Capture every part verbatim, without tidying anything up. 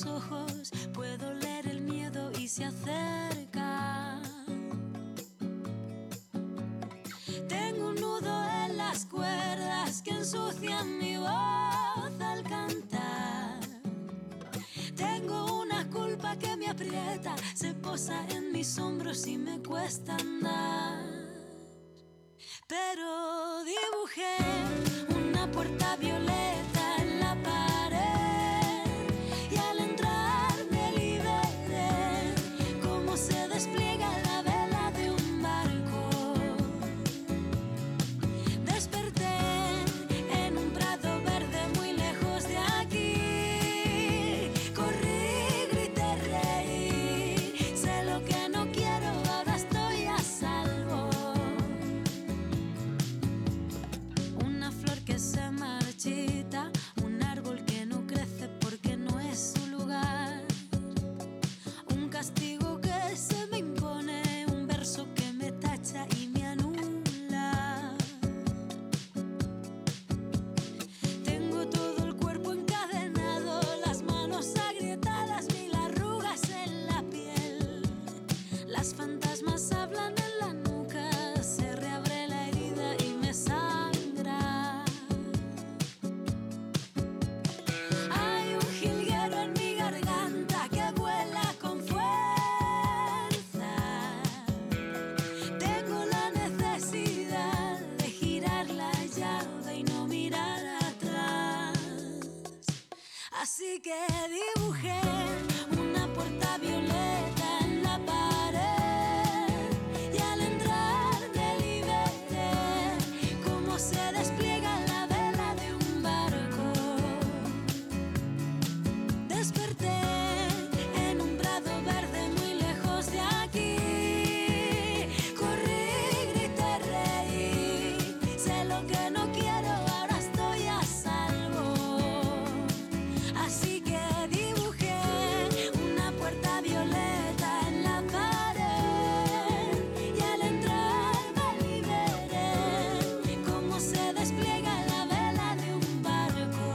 tus ojos puedo leer el miedo y se acerca. Tengo un nudo en las cuerdas que ensucian mi voz al cantar. Tengo una culpa que me aprieta, se posa en mis hombros y me cuesta andar. Pero dibujé una puerta violeta en la pared y al entrar me liberé, como se despliega la vela de un barco. Desperté en un prado verde muy lejos de aquí. Corrí, grité, reí, sé lo que no quiero, ahora estoy a salvo. Una flor que se marchita, un árbol que no crece porque no es su lugar. Un castigo que se me impone, un verso que me tacha y me anula. Tengo todo el cuerpo encadenado, las manos agrietadas, mil arrugas en la piel. Las fantasmas hablan en la nuca, se reabre la herida y me sangra. Hay un jilguero en mi garganta que vuela con fuerza. Tengo la necesidad de girar la llave y no mirar atrás. Así que dibujé una puerta violeta en la pared y al entrar me liberé, como se despliega la vela de un barco. Desperté en un prado verde muy lejos de aquí. Corrí, grité, reí, sé lo que no quiero, ahora estoy a salvo. Así que dibujé una puerta violeta en la pared y al entrar me liberé, como se despliega la vela de un barco.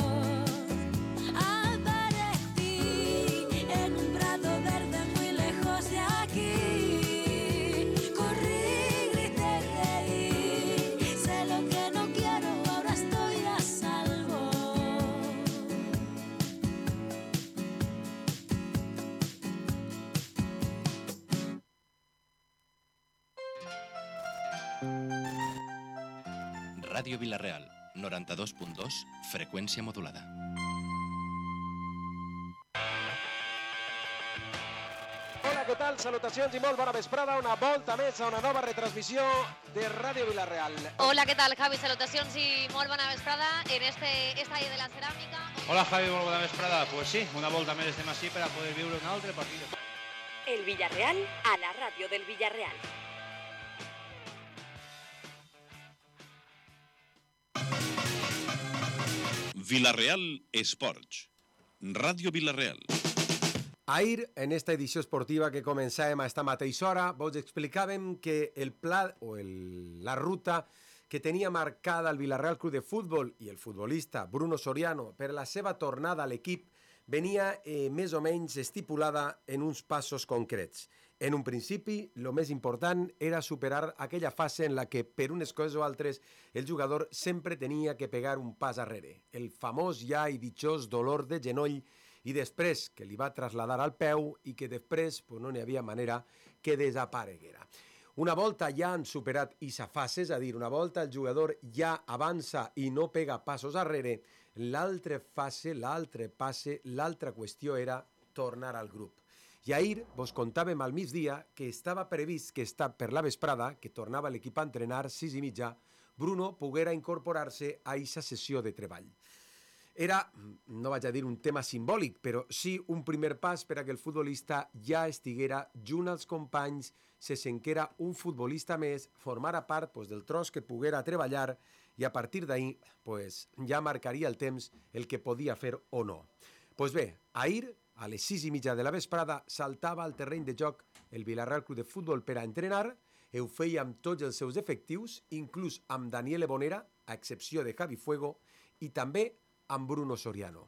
Aparecí en un prado verde muy lejos de aquí. Corrí, grité, reí, sé lo que no quiero, ahora estoy a salvo. Ràdio Vila-real, noranta-dos punt dos, freqüència modulada. Hola, què tal? Salutacions i molt bona vesprada. Una volta més a una nova retransmissió de Ràdio Vila-real. Hola, ¿qué tal, Javi? Salutacions i molt bona vesprada en este estadio de la Ceràmica. Hola, Javi, molt bona vesprada. Pues sí, una volta més estem així per a poder viure un altre partit. El Villarreal a la ràdio del Villarreal. Vila-real Esports. Ràdio Vila-real. Ahir, en esta edició esportiva que començàvem a esta mateixa hora, vos explicàvem que el pla o el, la ruta que tenia marcada el Vila-real Club de Futbol i el futbolista Bruno Soriano per la seva tornada a l'equip venia eh, més o menys estipulada en uns passos concrets. En un principi, el més important era superar aquella fase en la que, per unes coses o altres, el jugador sempre tenia que pegar un pas arrere. El famós ja i ditxós dolor de genoll i després que li va traslladar al peu i que després pues, no n'hi havia manera que desapareguera. Una volta ja han superat aquesta fase, és a dir, una volta el jugador ja avança i no pega passos arrere, l'altra fase, l'altre passe, l'altra qüestió era tornar al grup. I ahir vos contàvem al migdia que estava previst que està per la vesprada, que tornava l'equip a entrenar sis i mitja, Bruno poguera incorporar-se a aquesta sessió de treball. Era, no vaig a dir un tema simbòlic, però sí un primer pas per a que el futbolista ja estiguera junt als companys, se senquera un futbolista més, formara part pues, del tros que poguera treballar i a partir d'ahir pues, ja marcaria el temps el que podia fer o no. Pues bé, ahir, a les sis i mitja de la vesprada, saltava al terreny de joc el Vila-real Club de Futbol per a entrenar, ho feia amb tots els seus efectius, inclús amb Daniel Ebonera, a excepció de Javi Fuego, i també amb Bruno Soriano.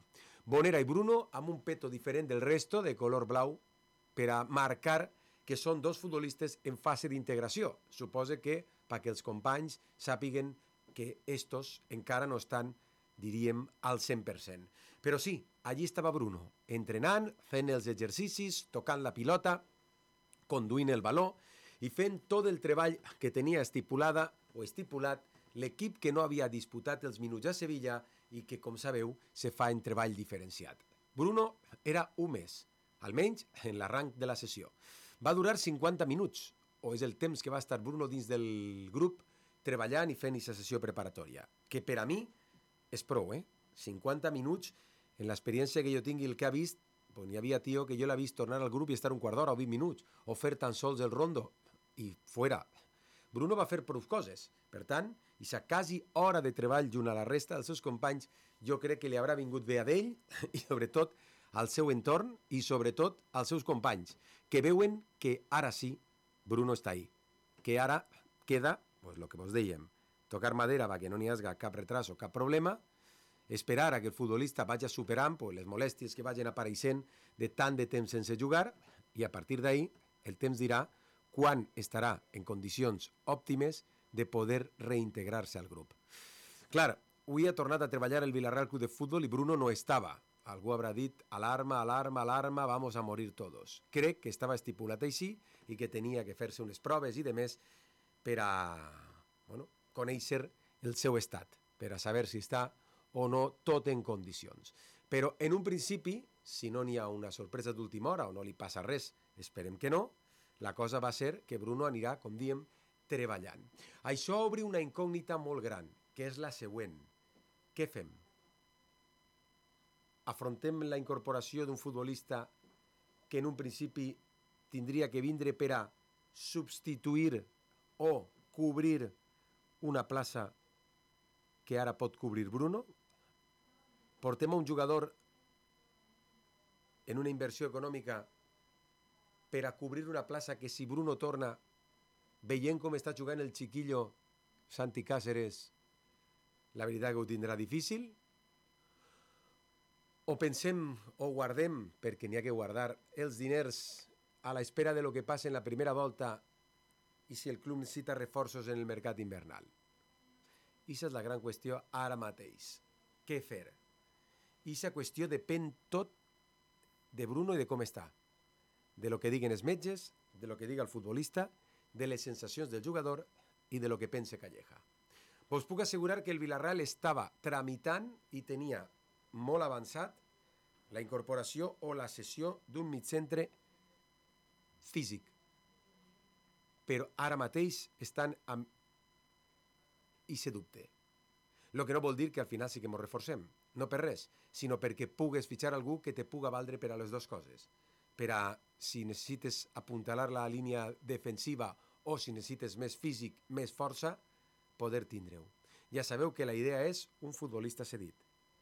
Bonera i Bruno amb un peto diferent del resto, de color blau, per a marcar que són dos futbolistes en fase d'integració. Suposa que perquè els companys sàpiguen que estos encara no estan, diríem, al cent per cent. Però sí, allí estava Bruno, entrenant, fent els exercicis, tocant la pilota, conduint el baló i fent tot el treball que tenia estipulada o estipulat l'equip que no havia disputat els minuts a Sevilla i que, com sabeu, se fa en treball diferenciat. Bruno era un mes, almenys en l'arranc de la sessió. Va durar cinquanta minuts, o és el temps que va estar Bruno dins del grup treballant i fent aquesta sessió preparatòria, que per a mi és prou, eh? cinquanta minuts, en l'experiència que jo tingui el que ha vist, pues n'hi havia tio que jo l'ha vist tornar al grup i estar un quart d'hora o vint minuts, o fer tan sols el rondo, i fora. Bruno va fer prou coses, per tant, aquesta quasi hora de treball junt a la resta dels seus companys, jo crec que li haurà vingut bé a d'ell, i sobretot al seu entorn, i sobretot als seus companys, que veuen que ara sí, Bruno està ahí, que ara queda, pues lo que vos dèiem, tocar madera perquè no n'hi hagi cap retras o cap problema, esperar a que el futbolista vagi superant pues, les molèsties que vagin apareixent de tant de temps sense jugar i a partir d'ahí el temps dirà quan estarà en condicions òptimes de poder reintegrar-se al grup. Clar, avui ha tornat a treballar el Villarreal Club de Futbol i Bruno no estava. Algú haurà dit alarma, alarma, alarma, vamos a morir todos. Crec que estava estipulat així i que tenia que fer-se unes proves i demés per a bueno, conèixer el seu estat, per a saber si està o no tot en condicions. Però en un principi, si no n'hi ha una sorpresa d'última hora o no li passa res, esperem que no, la cosa va ser que Bruno anirà, com diem, treballant. Això obre una incògnita molt gran, que és la següent. Què fem? Afrontem la incorporació d'un futbolista que en un principi tindria que vindre per a substituir o cobrir una plaça que ara pot cobrir Bruno? Portem a un jugador en una inversió econòmica per a cobrir una plaça que si Bruno torna, veient com està jugant el xiquillo Santi Cáceres, la veritat que ho tindrà difícil? O pensem o guardem, perquè n'hi ha que guardar, els diners a l'espera de lo que passa en la primera volta i si el club necessita reforços en el mercat invernal? Ixa és la gran qüestió ara mateix. Què fer? Ixa qüestió depèn tot de Bruno i de com està. De lo que diguen els metges, de lo que diga el futbolista, de les sensacions del jugador i de lo que pense Calleja. Us puc assegurar que el Villarreal estava tramitant i tenia molt avançat la incorporació o la cessió d'un migcentre físic. Però ara mateix estan amb ixe dubte. Lo que no vol dir que al final sí que ens reforcem. No per res, sinó perquè pugues fitxar algú que te puga valdre per a les dues coses. Per a, si necessites apuntalar la línia defensiva o si necessites més físic, més força, poder tindre-ho. Ja sabeu que la idea és un futbolista cedit.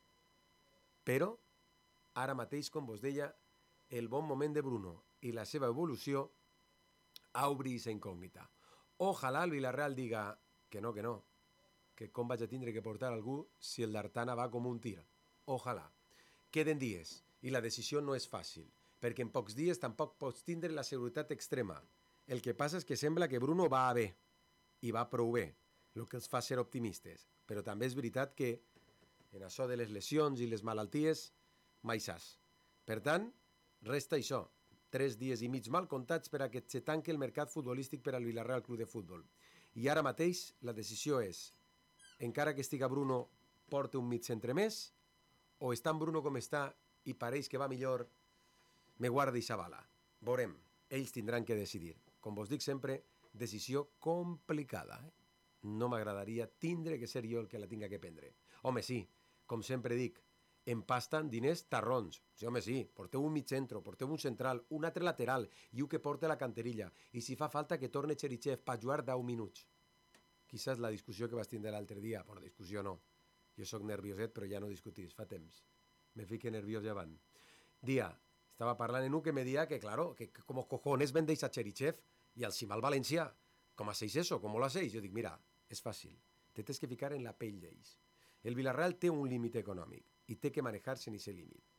Però, ara mateix, com vos deia, el bon moment de Bruno i la seva evolució obri aquesta incògnita. Ojalà el Villarreal diga que no, que no, que com vaig a tindre que portar algú si el d'Artana va com un tir. Ojalà. Queden dies i la decisió no és fàcil, perquè en pocs dies tampoc pots tindre la seguretat extrema. El que passa és que sembla que Bruno va a bé, i va prou bé, el que els fa ser optimistes. Però també és veritat que en això de les lesions i les malalties mai saps. Per tant, resta això, tres dies i mig mal comptats per a que se tanqui el mercat futbolístic per al Villarreal Club de Futbol. I ara mateix la decisió és, encara que estiga Bruno, porta un mig centre més, o està en Bruno com està i pareix que va millor, me guarda i xavala. Veurem, ells tindran que decidir. Com vos dic sempre, decisió complicada. Eh? No m'agradaria tindre que ser jo el que la tinga que prendre. Home, sí, com sempre dic, en pasten diners tarrons. Sí, home, sí, porteu un mig centro, porteu un central, un altre lateral, i un que porta la canterilla. I si fa falta que torne Cherichev per jugar deu minuts. Quizás la discussió que vas tindre l'altre dia, però discussió no. Jo sóc nervioset, però ja no discutís, fa temps. Me fique nerviós ja van. Dia, estava parlant en un que me dia que, claro, que, que como cojones vendéis a Cherichev y al Simal Valencià. ¿Cómo hacéis eso? ¿Cómo lo hacéis? Jo dic, mira, és fàcil. Te tens que ficar en la pell d'ells. El Villarreal té un límit econòmic i té que manejar-se en aquest límit.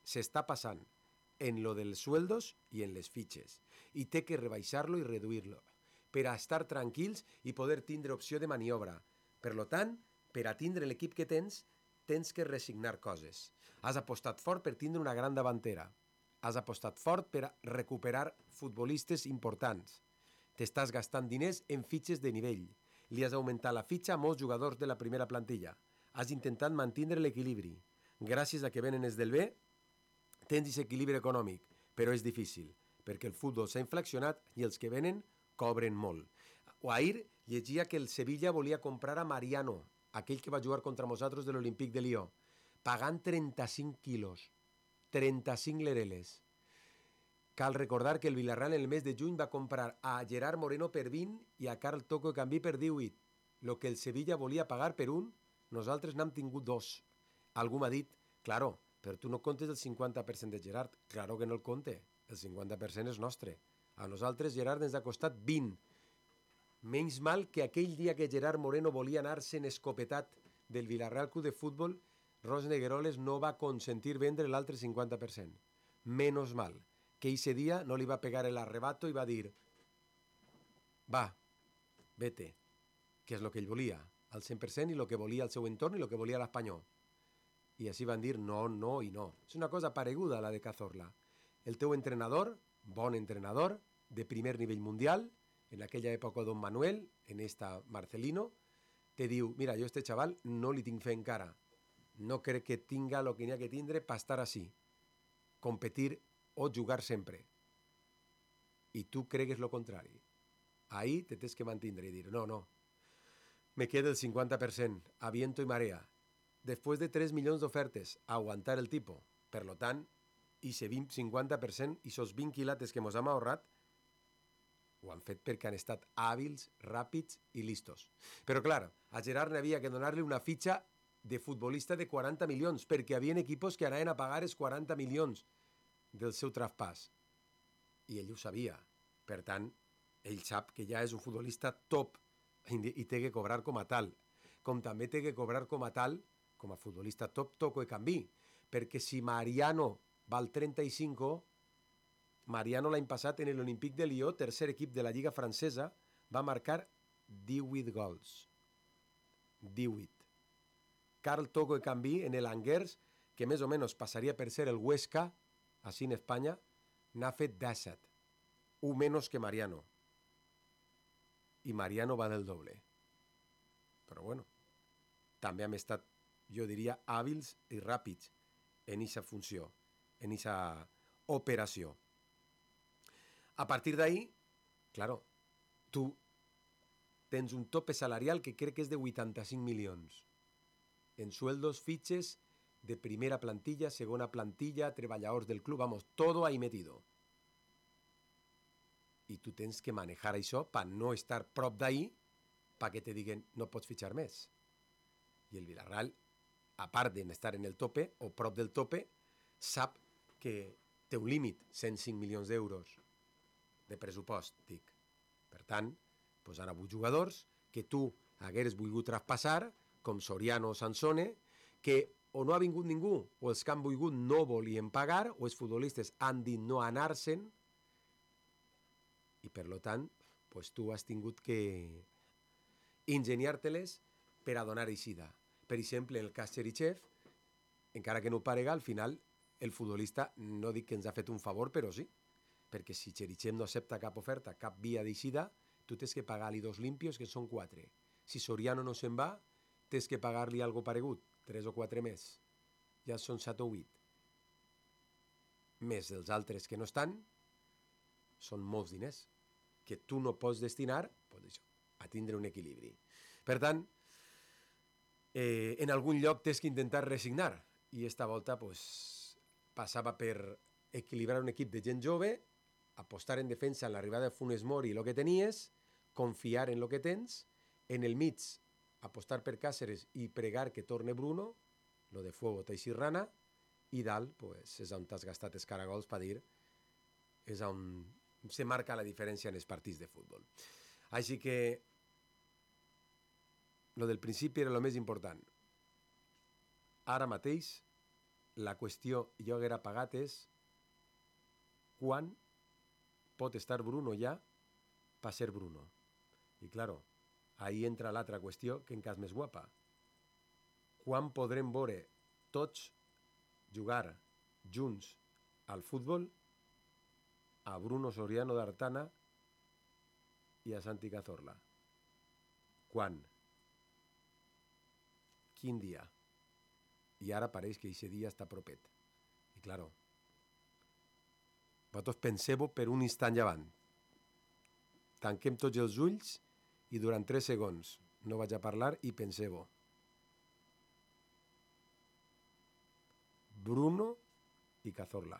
s'està passant en lo dels sueldos i en les fitxes. I té que rebaixar-lo i reduir-lo per a estar tranquils i poder tindre opció de maniobra. Per lo tant, per a tindre l'equip que tens, tens que resignar coses. Has apostat fort per tindre una gran davantera. Has apostat fort per a recuperar futbolistes importants. T'estàs gastant diners en fitxes de nivell. Li has augmentat la fitxa a molts jugadors de la primera plantilla. Has intentat mantenir l'equilibri. Gràcies a que venen els del B, tens aquest equilibri econòmic, però és difícil, perquè el futbol s'ha inflacionat i els que venen cobren molt. O ahir llegia que el Sevilla volia comprar a Mariano, aquell que va jugar contra nosaltres de l'Olímpic de Lió, pagant trenta-cinc quilos, trenta-cinc lereles. Cal recordar que el Villarreal en el mes de juny va comprar a Gerard Moreno per vint i a Carl Toko Ekambi per divuit. Lo que el Sevilla volia pagar per un, nosaltres n'hem tingut dos. Algú m'ha dit, claro, però tu no comptes el cinquanta per cent de Gerard. Claro que no el compte, el cinquanta per cent és nostre. A nosaltres Gerard ens ha costat vint. Menys mal que aquell dia que Gerard Moreno volia anar-se'n escopetat del Villarreal Club de Futbol, Ros Negueroles no va consentir vendre l'altre cinquanta per cent. Menos mal que ese dia no li va pegar el arrebato i va dir va, vete, que és el que ell volia, al cent per cent i el que volia el seu entorn i el que volia l'Espanyol. I així van dir no, no i no. És una cosa pareguda a la de Cazorla. El teu entrenador, bon entrenador, de primer nivell mundial, en aquella època Don Manuel, en esta Marcelino, te diu, mira, jo a este xaval no li tinc fe encara. No crec que tinga el que n'hi ha que tindre per estar així. Competir o jugar sempre. I tu cregues lo contrari. Ahí te tens que mantindre i dir, no, no, me queda el cinquanta per cent, a viento y marea. Després de tres milions d'ofertes, a aguantar el tipo. Per lo tant, i ese vint cinquanta per cent, i esos vint quilates que mos hem ahorrat, ho han fet perquè han estat hàbils, ràpids i listos. Però, clar, a Gerard n'havia que donar-li una fitxa de futbolista de quaranta milions, perquè hi havia equipos que anaven a pagar els quaranta milions del seu traspàs. I ell ho sabia. Per tant, ell sap que ja és un futbolista top i té que cobrar com a tal. Com també té que cobrar com a tal, com a futbolista top, Toko Ekambi. Perquè si Mariano val trenta-cinc, Mariano l'any passat en l'Olímpic de Lió, tercer equip de la Lliga Francesa, va marcar divuit gols. divuit. Carl Toko Ekambi en l'Angers, que més o menys passaria per ser el Huesca, així en Espanya, n'ha fet disset. Un menys que Mariano. I Mariano va del doble. Però bueno, també hem estat, jo diria, hàbils i ràpids en aquesta funció, en aquesta operació. A partir d'ahí, claro, tu tens un tope salarial que crec que és de vuitanta-cinc milions. En sueldos, fitxes, de primera plantilla, segona plantilla, treballadors del club, vamos, todo ahí metido. I tu tens que manejar això per no estar prop d'ahí, perquè te diguen no pots fitxar més. I el Villarreal, a part d'estar en el tope, o prop del tope, sap que té un límit, cent cinc milions d'euros de pressupost, dic. Per tant, doncs han hagut jugadors que tu hagueres volgut traspassar, com Soriano o Sansone, que o no ha vingut ningú, o els que han volgut no volien pagar, o els futbolistes han dit no anar-se'n, i per lo tant, pues tu has tingut que ingeniar-te-les per a donar eixida. Per exemple, en el cas Cherichev, encara que no parega, al final el futbolista no dic que ens ha fet un favor, però sí, perquè si Cherichev no accepta cap oferta, cap via d'eixida, tu tens que pagar-li dos limpios, que són quatre. Si Soriano no se'n va, tens que pagar-li algo paregut, tres o quatre més. Ja són set o vuit. Més dels altres que no estan, són molts diners que tu no pots destinar pues això, a tindre un equilibri. Per tant, eh, en algun lloc tens que intentar resignar i esta volta pues, passava per equilibrar un equip de gent jove, apostar en defensa en l'arribada de Funes Mori el que tenies, confiar en el que tens, en el mig apostar per Cáceres i pregar que torne Bruno, lo de Fuego Teixirrana, i dalt pues, és on t'has gastat els caragols per dir és on se marca la diferència en els partits de futbol. Així que lo del principi era el més important. Ara mateix la qüestió jo haguera pagat és quan pot estar Bruno ja per ser Bruno. I claro, ahí entra l'altra qüestió que encara és més guapa. Quan podrem veure tots jugar junts al futbol a Bruno Soriano d'Artana i a Santi Cazorla? Quan? Quin dia? I ara pareix que aquest dia està propet. I claro, vosaltres penseu-ho per un instant llevant. Tanquem tots els ulls i durant tres segons no vaig a parlar i penseu-ho. Bruno i Cazorla.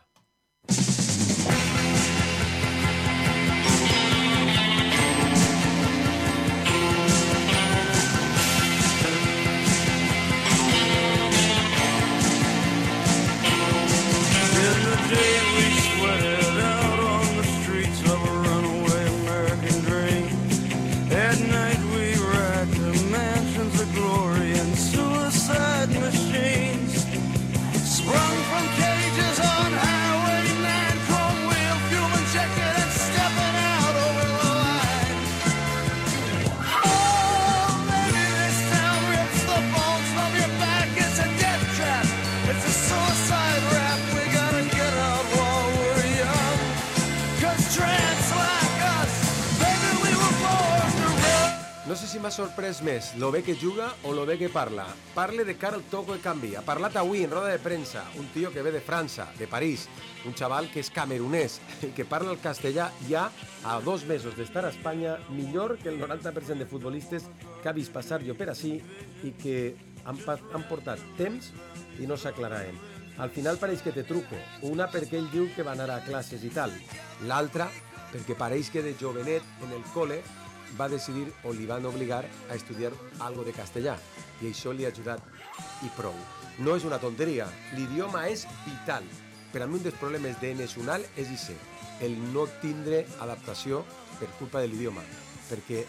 No sé si m'ha sorprès més lo bé que juga o lo bé que parla. Parle de Carl Toko Ekambi. Ha parlat avui en roda de premsa un tio que ve de França, de París, un xaval que és camerunès i que parla el castellà ja a dos mesos d'estar a Espanya millor que el noranta per cent de futbolistes que ha vist passar jo per ací i que han, han portat temps i no s'aclaraven. Al final pareix que té truco. Una perquè ell diu que va anar a classes i tal. L'altra perquè pareix que de jovenet en el cole va decidir o li van obligar a estudiar algo de castellà i això li ha ajudat i prou. No és una tonteria, l'idioma és vital. Per a mi un dels problemes de nacional és això, el no tindre adaptació per culpa de l'idioma, perquè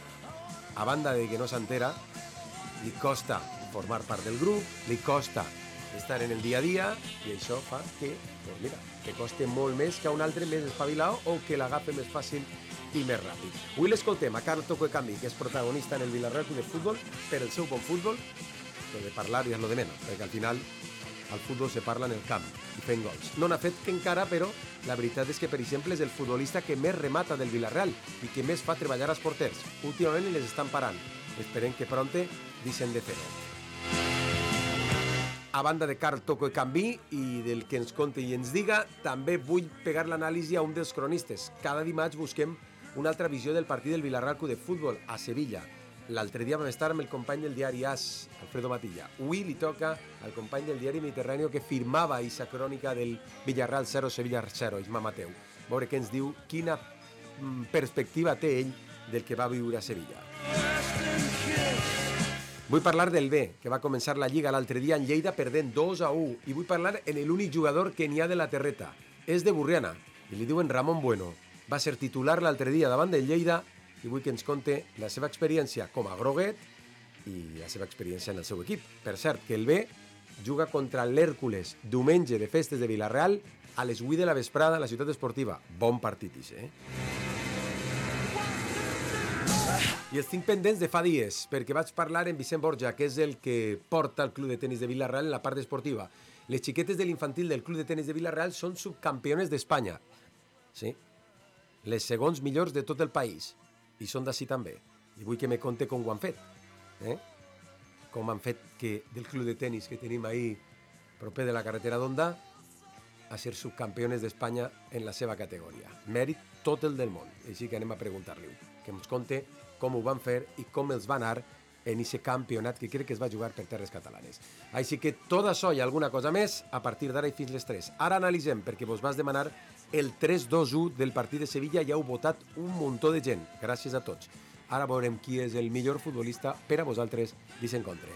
a banda de que no s'entera, li costa formar part del grup, li costa estar en el dia a dia i això fa que, doncs mira, que costi molt més que a un altre més espavilat o que l'agafi més fàcil i més ràpid. Avui l'escoltem a Carl Toko Ekambi, que és protagonista en el Villarreal Club de Futbol per el seu bon futbol, però de parlar ja és lo de menys, perquè al final el futbol se parla en el camp i fent gols. No n'ha fet que encara, però la veritat és que, per exemple, és el futbolista que més remata del Villarreal i que més fa treballar als porters. Últimament les estan parant. Esperem que pronte deixen de fer-ho. A banda de Carl Toko Ekambi i del que ens conti i ens diga, també vull pegar l'anàlisi a un dels cronistes. Cada dimarts busquem una altra visió del partit del Villarreal Club de Futbol a Sevilla. L'altre dia vam estar amb el company del diari AS, Alfredo Matilla. Avui li toca al company del diari Mediterráneo que firmava aquesta crònica del Villarreal zero, Sevilla zero, Isma Mateu. A veure què ens diu, quina perspectiva té ell del que va viure a Sevilla. Vull parlar del B, que va començar la Lliga l'altre dia en Lleida perdent dos a u. I vull parlar en l'únic jugador que n'hi ha de la terreta. És de Burriana i li diuen Ramon Bueno. Va ser titular l'altre dia davant del Lleida i vull que ens conte la seva experiència com a groguet i la seva experiència en el seu equip. Per cert, que el B juga contra l'Hèrcules diumenge de festes de Villarreal a les vuit de la vesprada a la ciutat esportiva. Bon partit, eh? I els tinc pendents de fa dies, perquè vaig parlar amb Vicent Borja, que és el que porta el club de tenis de Villarreal en la part esportiva. Les xiquetes de l'infantil del club de tenis de Villarreal són subcampiones d'Espanya. Sí, les segons millors de tot el país. I són d'ací també. I vull que me conte com ho han fet. Eh? Com han fet que del club de tenis que tenim ahí proper de la carretera d'Onda a ser subcampiones d'Espanya en la seva categoria. Mèrit tot el del món. Així que anem a preguntar-li-ho. Que ens conte com ho van fer i com els va anar en aquest campionat que crec que es va jugar per terres catalanes. Així que tot això i alguna cosa més a partir d'ara i fins les tres. Ara analitzem, perquè vos vas demanar el tres dos u del partit de Sevilla i heu votat un muntó de gent. Gràcies a tots. Ara veurem qui és el millor futbolista per a vosaltres d'aquest encontre.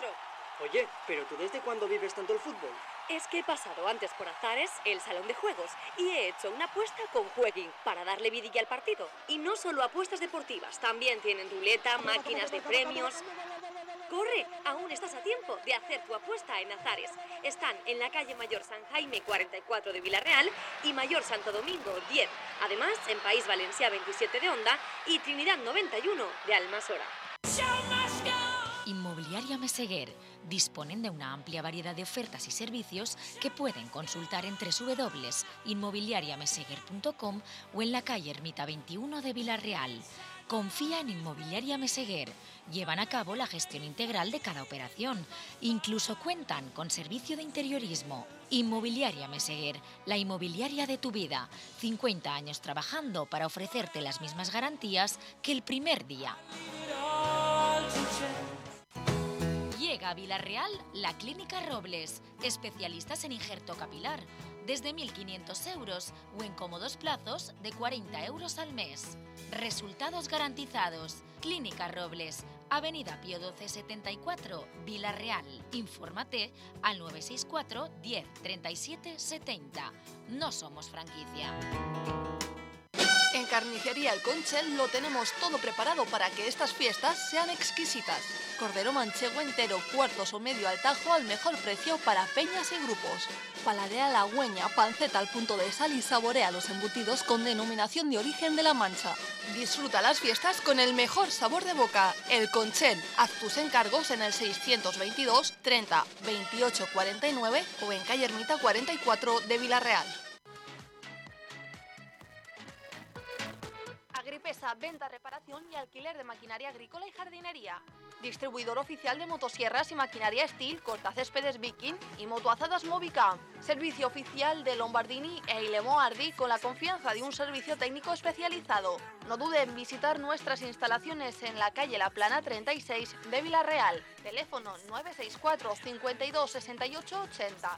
maestro. Oye, ¿pero tú desde cuándo vives tanto el fútbol? Es que he pasado antes por Azares, el salón de juegos, y he hecho una apuesta con Jueguin para darle vidilla al partido. Y no solo apuestas deportivas, también tienen ruleta, máquinas de premios. ¡Corre! Aún estás a tiempo de hacer tu apuesta en Azares. Están en la calle Mayor San Jaime cuarenta y cuatro de Villarreal y Mayor Santo Domingo diez. Además, en País Valencià veintisiete de Onda y Trinidad noventa y uno de Almasora. Inmobiliaria Meseguer. Disponen de una amplia variedad de ofertas y servicios que pueden consultar en doble u doble u doble u punto inmobiliaria meseguer punto com o en la calle Ermita veintiuno de Villarreal. Confía en Inmobiliaria Meseguer. Llevan a cabo la gestión integral de cada operación. Incluso cuentan con servicio de interiorismo. Inmobiliaria Meseguer, la inmobiliaria de tu vida. cincuenta años trabajando para ofrecerte las mismas garantías que el primer día. Llega a Villarreal la Clínica Robles, especialistas en injerto capilar, desde mil quinientos euros o en cómodos plazos de cuarenta euros al mes. Resultados garantizados. Clínica Robles, Avenida Pío doce setenta y cuatro, Villarreal. Infórmate al nueve seis cuatro diez treinta y siete setenta. No somos franquicia. En Carnicería El Conchel lo tenemos todo preparado para que estas fiestas sean exquisitas. Cordero manchego entero, cuartos o medio al tajo al mejor precio para peñas y grupos. Paladea la hueña, panceta al punto de sal y saborea los embutidos con denominación de origen de La Mancha. Disfruta las fiestas con el mejor sabor de boca. El Conchel. Haz tus encargos en el seiscientos veintidós treinta veintiocho cuarenta y nueve o en calle Ermita cuarenta y cuatro de Villarreal. Agripesa, venta, reparación y alquiler de maquinaria agrícola y jardinería. Distribuidor oficial de motosierras y maquinaria Steel, cortacéspedes Viking y motoazadas Movica. Servicio oficial de Lombardini e Ilemo Ardi con la confianza de un servicio técnico especializado. No dude en visitar nuestras instalaciones en la calle La Plana treinta y seis de Villarreal. Teléfono nueve seis cuatro cincuenta y dos sesenta y ocho ochenta.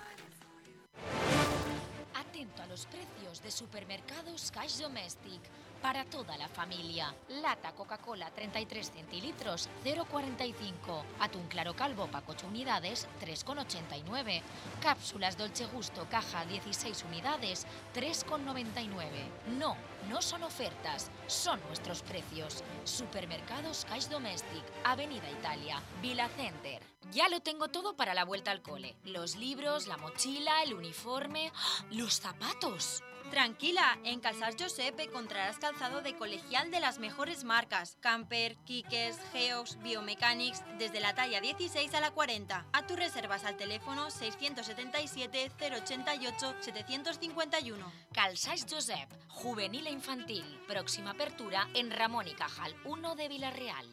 Atento a los precios de Supermercados Cash Domestic. Para toda la familia. Lata Coca-Cola treinta y tres centilitros, cero coma cuarenta y cinco. Atún claro calvo pack ocho unidades, tres coma ochenta y nueve. Cápsulas Dolce Gusto caja dieciséis unidades, tres coma noventa y nueve. No, no son ofertas, son nuestros precios. Supermercados Cash Domestic, Avenida Italia, Vila Center. Ya lo tengo todo para la vuelta al cole. Los libros, la mochila, el uniforme, ¡oh! Los zapatos. Tranquila, en Calçats Josep encontrarás calzado de colegial de las mejores marcas. Camper, Kickers, Geox, Biomechanics, desde la talla dieciséis a la cuarenta. A tus reservas al teléfono seiscientos setenta y siete cero ochenta y ocho setecientos cincuenta y uno. Calçats Josep, juvenil e infantil. Próxima apertura en Ramón y Cajal uno de Villarreal.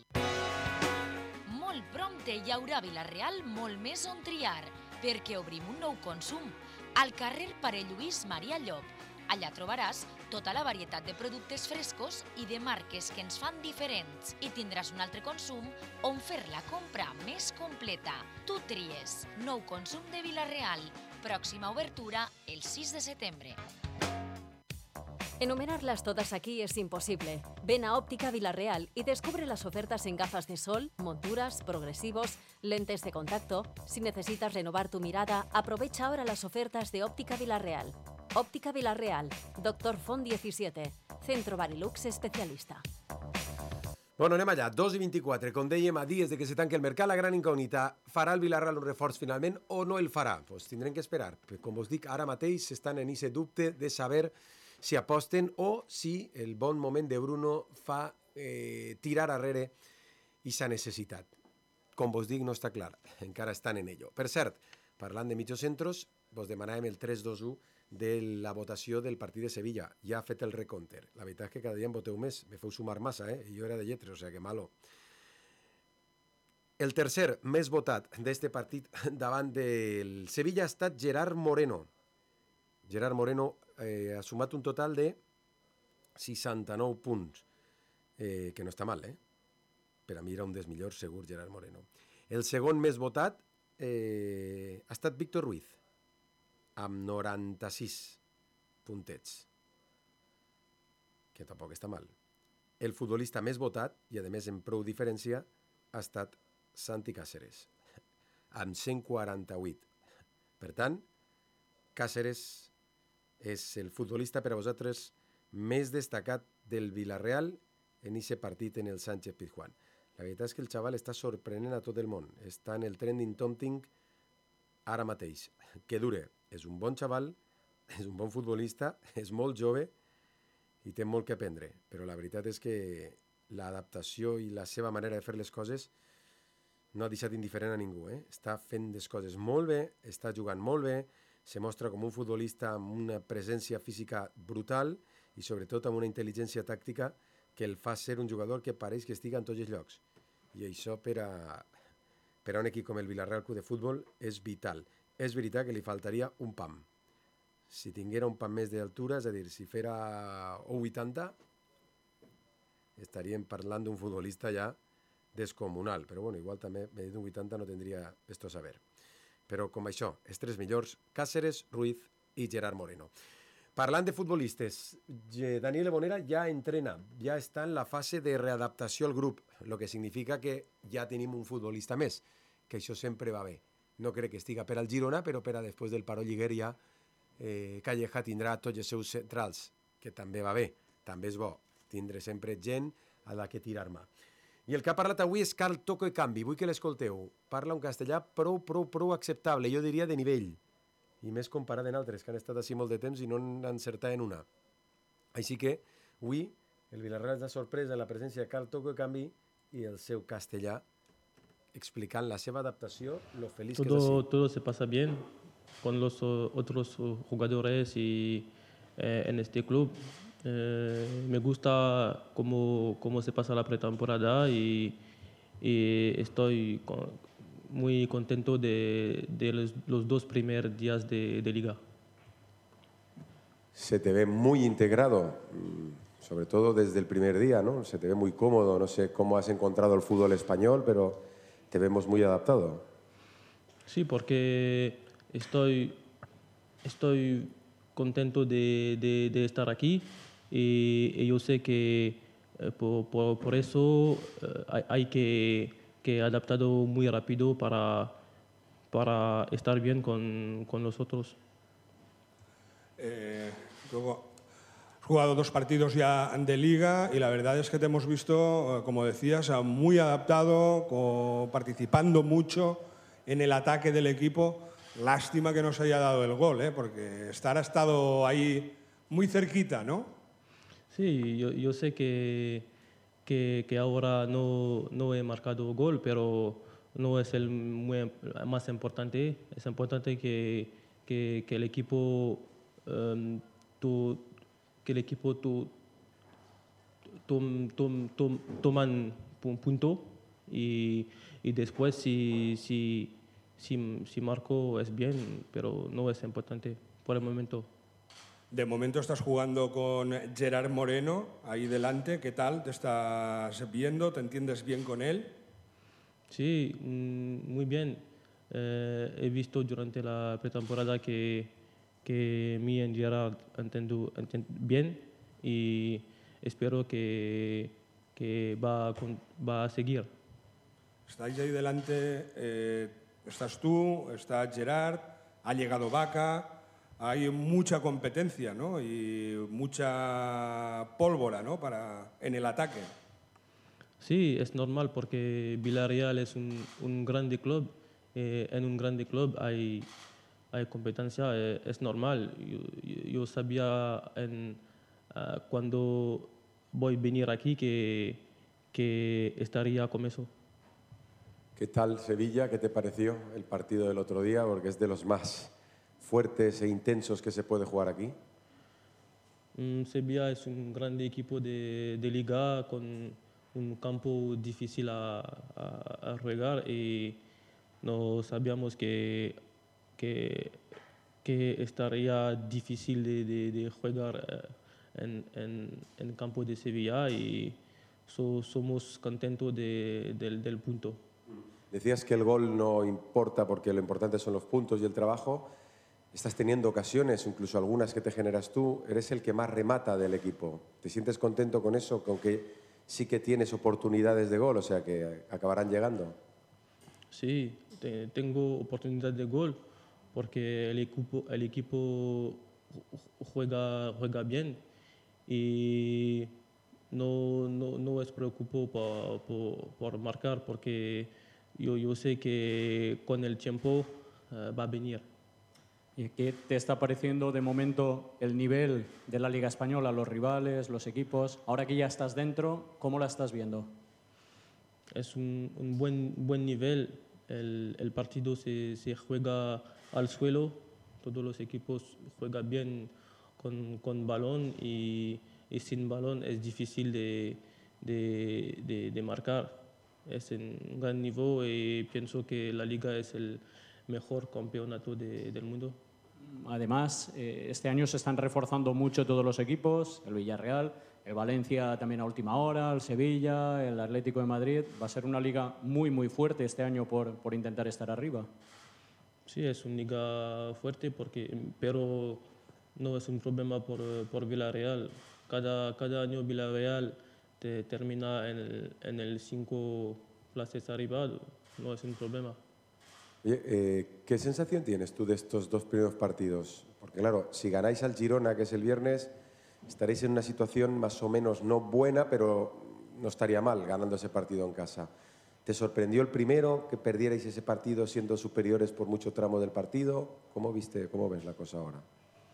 Molt prompte hi haurà a Villarreal molt més on triar, perquè obrim un nou consum. Al carrer Pare Lluís Maria Llop. Allà trobaràs tota la varietat de productes frescos i de marques que ens fan diferents i tindràs un altre consum on fer la compra més completa. Tu tries. Nou consum de Villarreal. Pròxima obertura el sis de setembre. Enumerarlas todas aquí es imposible. Ven a Óptica Villarreal y descubre las ofertas en gafas de sol, monturas, progresivos, lentes de contacto. Si necesitas renovar tu mirada, aprovecha ahora las ofertas de Óptica Villarreal. Óptica Villarreal, Doctor Font diecisiete, Centro Barilux especialista. Bueno, anem allà, dos i vint-i-quatre, com dèiem, a dies de que se tanqui el mercat, la gran incògnita, farà el Villarreal un reforç finalment o no el farà? Pues tindrem que esperar, perquè com us dic, ara mateix estan en aquest dubte de saber si aposten o si el bon moment de Bruno fa eh, tirar arrere aquesta necessitat. Com vos dic, no està clar, encara estan en ello. Per cert, parlant de mitjocentros, vos demanàvem el tres dos u de la votació del partit de Sevilla. Ja ha fet el recompte. La veritat és que cada dia em voteu més. Me feu sumar massa, eh? I jo era de lletres, o sigui que malo. El tercer més votat d'este partit davant del Sevilla ha estat Gerard Moreno. Gerard Moreno eh, ha sumat un total de seixanta-nou punts, eh, que no està mal, eh? Per a mi era un dels millors, segur, Gerard Moreno. El segon més votat eh, ha estat Víctor Ruiz, amb noranta-sis puntets, que tampoc està mal. El futbolista més votat, i a més en prou diferència, ha estat Santi Cáceres, amb cent quaranta-vuit. Per tant, Cáceres és el futbolista per a vosaltres més destacat del Villarreal en aquest partit en el Sánchez Pizjuán. La veritat és que el xaval està sorprenent a tot el món. Està en el trending topic ara mateix. Que dure. És un bon xaval, és un bon futbolista, és molt jove i té molt que aprendre. Però la veritat és que l'adaptació i la seva manera de fer les coses no ha deixat indiferent a ningú. Eh? Està fent les coses molt bé, està jugant molt bé, se mostra com un futbolista amb una presència física brutal i sobretot amb una intel·ligència tàctica que el fa ser un jugador que pareix que estiga en tots els llocs. I això per a, per a un equip com el Villarreal Club de Futbol és vital. És veritat que li faltaria un pam. Si tinguera un pam més d'altura, és a dir, si fera un vuitanta, estaríem parlant d'un futbolista ja descomunal. Però bueno, igual també, més d'un vuitanta no tindria esto a saber. Però com això, els tres millors, Cáceres, Ruiz i Gerard Moreno. Parlant de futbolistes, Daniel Bonera ja entrena, ja està en la fase de readaptació al grup, el que significa que ja tenim un futbolista més, que això sempre va bé. No crec que estiga per al Girona, però per a després del paró lliguer ja eh, Calleja tindrà tots els seus centrals, que també va bé, també és bo, tindre sempre gent a la que tirar mà. I el que ha parlat avui és Carl Toco i Canvi, vull que l'escolteu. Parla un castellà prou, prou, prou acceptable, jo diria de nivell, i més comparat en altres que han estat així molt de temps i no han encertat en una. Així que avui el Villarreal està sorprès de la presència de Carl Toco i Canvi i el seu castellà explicant la seva adaptació, lo feliz todo, que es así. Todo se pasa bien con los uh, otros uh, jugadores y eh, en este club. Eh, me gusta cómo, cómo se pasa la pretemporada y, y estoy con, muy contento de, de los, los dos primeros días de, de liga. Se te ve muy integrado, sobre todo desde el primer día, ¿no? Se te ve muy cómodo, no sé cómo has encontrado el fútbol español, pero te vemos muy adaptado. Sí, porque estoy, estoy contento de, de, de estar aquí y, y yo sé que eh, por, por, por eso eh, hay, hay que, que adaptado muy rápido para, para estar bien con, con los otros. Eh, luego, has jugado dos partidos ya de Liga y la verdad es que te hemos visto, como decías, muy adaptado, co- participando mucho en el ataque del equipo. Lástima que no se haya dado el gol, ¿eh? Porque Star ha estado ahí muy cerquita, ¿no? Sí, yo, yo sé que, que, que ahora no, no he marcado gol, pero no es el muy, más importante. Es importante que, que, que el equipo um, tu, que el equipo tu, tom, tom, tom, toman un punto y, y después si, si, si, si marco es bien, pero no es importante por el momento. De momento estás jugando con Gerard Moreno ahí delante. ¿Qué tal? ¿Te estás viendo? ¿Te entiendes bien con él? Sí, muy bien. Eh, he visto durante la pretemporada que, que mi y Gerard entiendo, entiendo bien y espero que, que va, a, va a seguir. Estáis ahí delante, eh, estás tú, está Gerard, ha llegado Vaca. Hay mucha competencia, ¿no? Y mucha pólvora, ¿no? Para, en el ataque. Sí, es normal porque Villarreal es un, un grande club. Eh, en un grande club hay, hay competencia, eh, es normal. Yo, yo, yo sabía en, uh, cuando voy a venir aquí que, que estaría con eso. ¿Qué tal Sevilla? ¿Qué te pareció el partido del otro día? Porque es de los más fuertes e intensos que se puede jugar aquí. Mm, Sevilla es un grande equipo de, de liga con un campo difícil a, a, a jugar y no sabíamos que, que, que estaría difícil de, de, de jugar en, en, en el campo de Sevilla y so, somos contentos de, del, del punto. Decías que el gol no importa porque lo importante son los puntos y el trabajo. Estás teniendo ocasiones, incluso algunas que te generas tú. Eres el que más remata del equipo. ¿Te sientes contento con eso? Con que sí que tienes oportunidades de gol, o sea que acabarán llegando. Sí, te, tengo oportunidad de gol porque el equipo, el equipo juega, juega bien y no, no, no es preocupo por, por, por marcar porque yo, yo sé que con el tiempo uh, va a venir. ¿Y qué te está pareciendo de momento el nivel de la Liga Española, los rivales, los equipos? Ahora que ya estás dentro, ¿cómo la estás viendo? Es un, un buen, buen nivel. El, el partido se, se juega al suelo. Todos los equipos juegan bien con, con balón y, y sin balón es difícil de, de, de, de marcar. Es un gran nivel y pienso que la Liga es el mejor campeonato de, del mundo. Además, eh, este año se están reforzando mucho todos los equipos, el Villarreal, el Valencia también a última hora, el Sevilla, el Atlético de Madrid. Va a ser una liga muy, muy fuerte este año por, por intentar estar arriba. Sí, es una liga fuerte, porque, pero no es un problema por, por Villarreal. Cada, cada año Villarreal te termina en el, en el cinco plazas arriba, no es un problema. Oye, eh, ¿qué sensación tienes tú de estos dos primeros partidos? Porque claro, si ganáis al Girona, que es el viernes, estaréis en una situación más o menos no buena, pero no estaría mal ganando ese partido en casa. ¿Te sorprendió el primero, que perdierais ese partido siendo superiores por mucho tramo del partido? ¿Cómo viste, cómo ves la cosa ahora?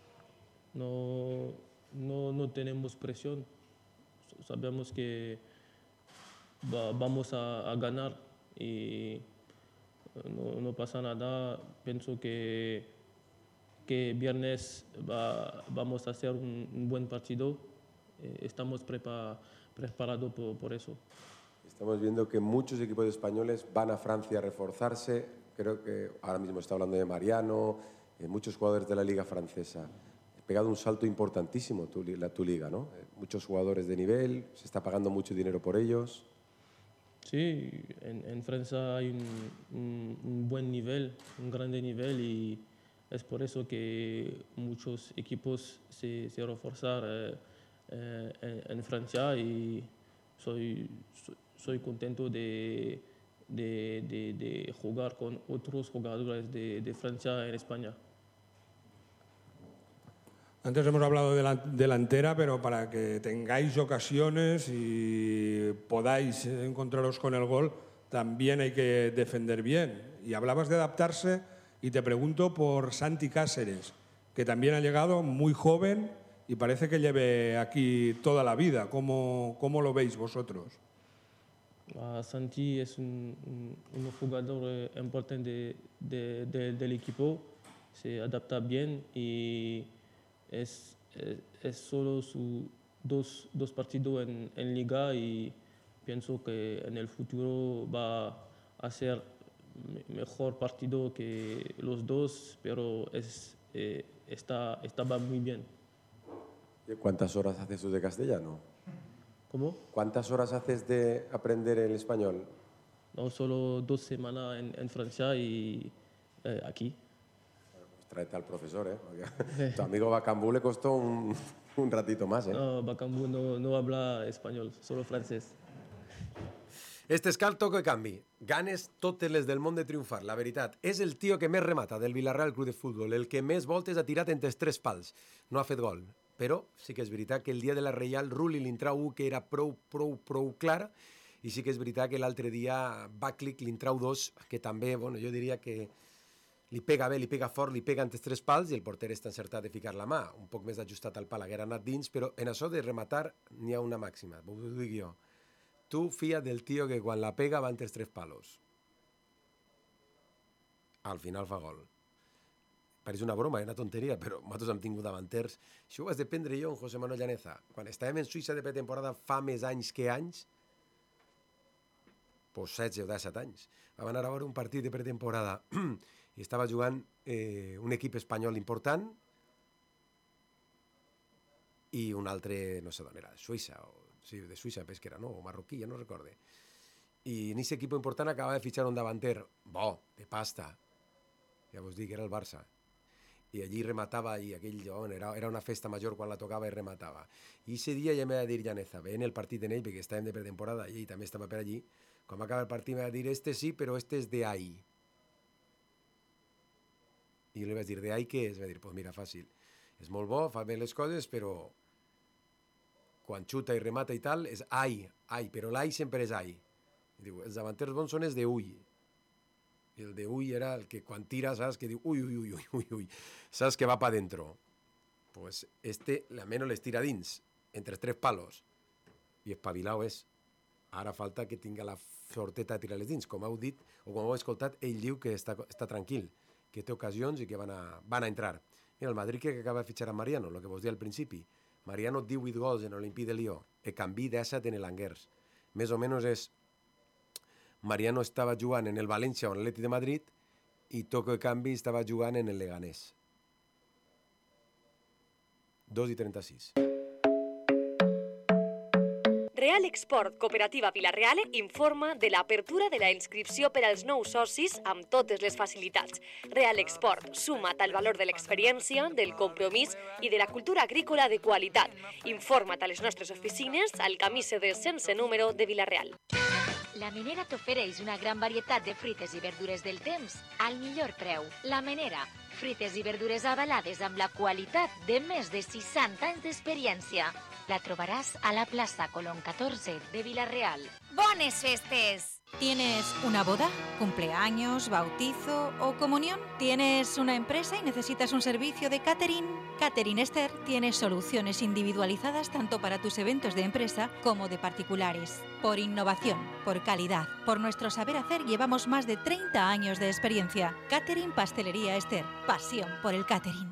No, no, no tenemos presión. Sabemos que va, vamos a, a ganar y no, no pasa nada. Pienso que, que viernes va, vamos a hacer un, un buen partido. Eh, estamos prepa, preparados por, por eso. Estamos viendo que muchos equipos españoles van a Francia a reforzarse. Creo que ahora mismo está hablando de Mariano, eh, muchos jugadores de la liga francesa. Ha pegado un salto importantísimo tu, la, tu liga, ¿no? Eh, muchos jugadores de nivel, se está pagando mucho dinero por ellos. Sí, en, en Francia hay un, un, un buen nivel, un grande nivel, y es por eso que muchos equipos se, se reforzan eh, eh, en, en Francia, y soy, soy, soy contento de, de, de, de jugar con otros jugadores de, de Francia en España. Antes hemos hablado de la delantera, pero para que tengáis ocasiones y podáis encontraros con el gol, también hay que defender bien. Y hablabas de adaptarse, y te pregunto por Santi Cáceres, que también ha llegado muy joven y parece que lleve aquí toda la vida. ¿Cómo, cómo lo veis vosotros? Uh, Santi es un, un, un jugador eh, importante de, de, del equipo, se adapta bien y Es, es, es solo sus dos, dos partidos en, en Liga, y pienso que en el futuro va a ser mejor partido que los dos, pero es, eh, está, estaba muy bien. ¿Cuántas horas haces tú de castellano? ¿Cómo? ¿Cuántas horas haces de aprender el español? No, solo dos semanas en, en Francia y eh, aquí. Tráete al profesor, ¿eh? Porque tu amigo Bacambú le costó un, un ratito más, ¿eh? No, Bacambú no, no habla español, solo francés. Este és cal toque canvi. Ganes totes les del món de triomfar. La veritat, és el tio que més remata del Villarreal Club de Futbol, el que més voltes ha tirat entre els tres pals. No ha fet gol. Però sí que és veritat que el dia de la Reial Rulli li trau un que era prou, prou, prou clara, i sí que és veritat que l'altre dia Baclic li trau dos, que també, bueno, jo diria que li pega bé, li pega fort, li pega entre tres pals, i el porter està encertat de ficar la mà. Un poc més ajustat al pal, haguera anat dins, però en això de rematar n'hi ha una màxima. Ho dic jo. Tu fia del tio que quan la pega va entre tres palos. Al final fa gol. Pareix una broma, una tonteria, però nosaltres hem tingut davanters. Això ho has de prendre jo, en José Manuel Llaneza. Quan estàvem en Suïssa de pretemporada fa més anys que anys, pues setze o disset anys, vam anar a veure un partit de pretemporada i estava jugant eh, un equip espanyol important i un altre, no sé d'on era, de Suïssa, o, sí, de Suïssa, pes que era, no? O marroquí, ja no recorde. I en aquest equip important acaba de fitxar un davanter bo, de pasta, ja vos dic, era el Barça. I allí rematava, i aquell, oh, era, era una festa major quan la tocava i rematava. I ese dia ja m'ha de dir Llaneza, veient el partit en ell, perquè estàvem de pretemporada i ell també estava per allí, Quan va acabar el partit va dir, este sí, però este és de ahí. I jo li vaig dir, de ahí què és? Va dir, pues mira, fàcil. És molt bo, fa bé les coses, però quan xuta i remata i tal, és ai, ai, però l'ai sempre és ai. I diu, els davanters bons són els de ull. I el de ull era el que quan tira, saps, que diu, ui, ui, ui, ui, ui, saps que va pa dentro. Pues este, la menos les tira dins, entre tres palos. I espavilau és. Ara falta que tinga la forteta de tirar-les dins. Com heu dit, o com heu escoltat, ell diu que està, està tranquil, que té ocasions i que van a, van a entrar. Mira, el Madrid que acaba de fitxar a Mariano, el que vos deia al principi. Mariano divuit gols en l'Olimpí de Lió, e canvi disset en l'Angers. Més o menys és... Mariano estava jugant en el València o en l'Atlètic de Madrid i Toco de canvi estava jugant en el Leganés. dos i trenta-sis. Real Export Cooperativa Vila-real informa de l'apertura de la inscripció per als nous socis amb totes les facilitats. Real Export, suma't al valor de l'experiència, del compromís i de la cultura agrícola de qualitat. Informa't a les nostres oficines al camí C D sense número de Vila-real. La Menera t'ofereix una gran varietat de fruites i verdures del temps al millor preu. La Menera, fruites i verdures avalades amb la qualitat de més de seixanta anys d'experiència. La trobaràs a la plaça Colón catorze de Vila-real. ¡Bones festes! ¿Tienes una boda, cumpleaños, bautizo o comunión? ¿Tienes una empresa y necesitas un servicio de catering? Catering Esther tiene soluciones individualizadas tanto para tus eventos de empresa como de particulares. Por innovación, por calidad, por nuestro saber hacer llevamos más de treinta años de experiencia. Catering Pastelería Esther. Pasión por el catering.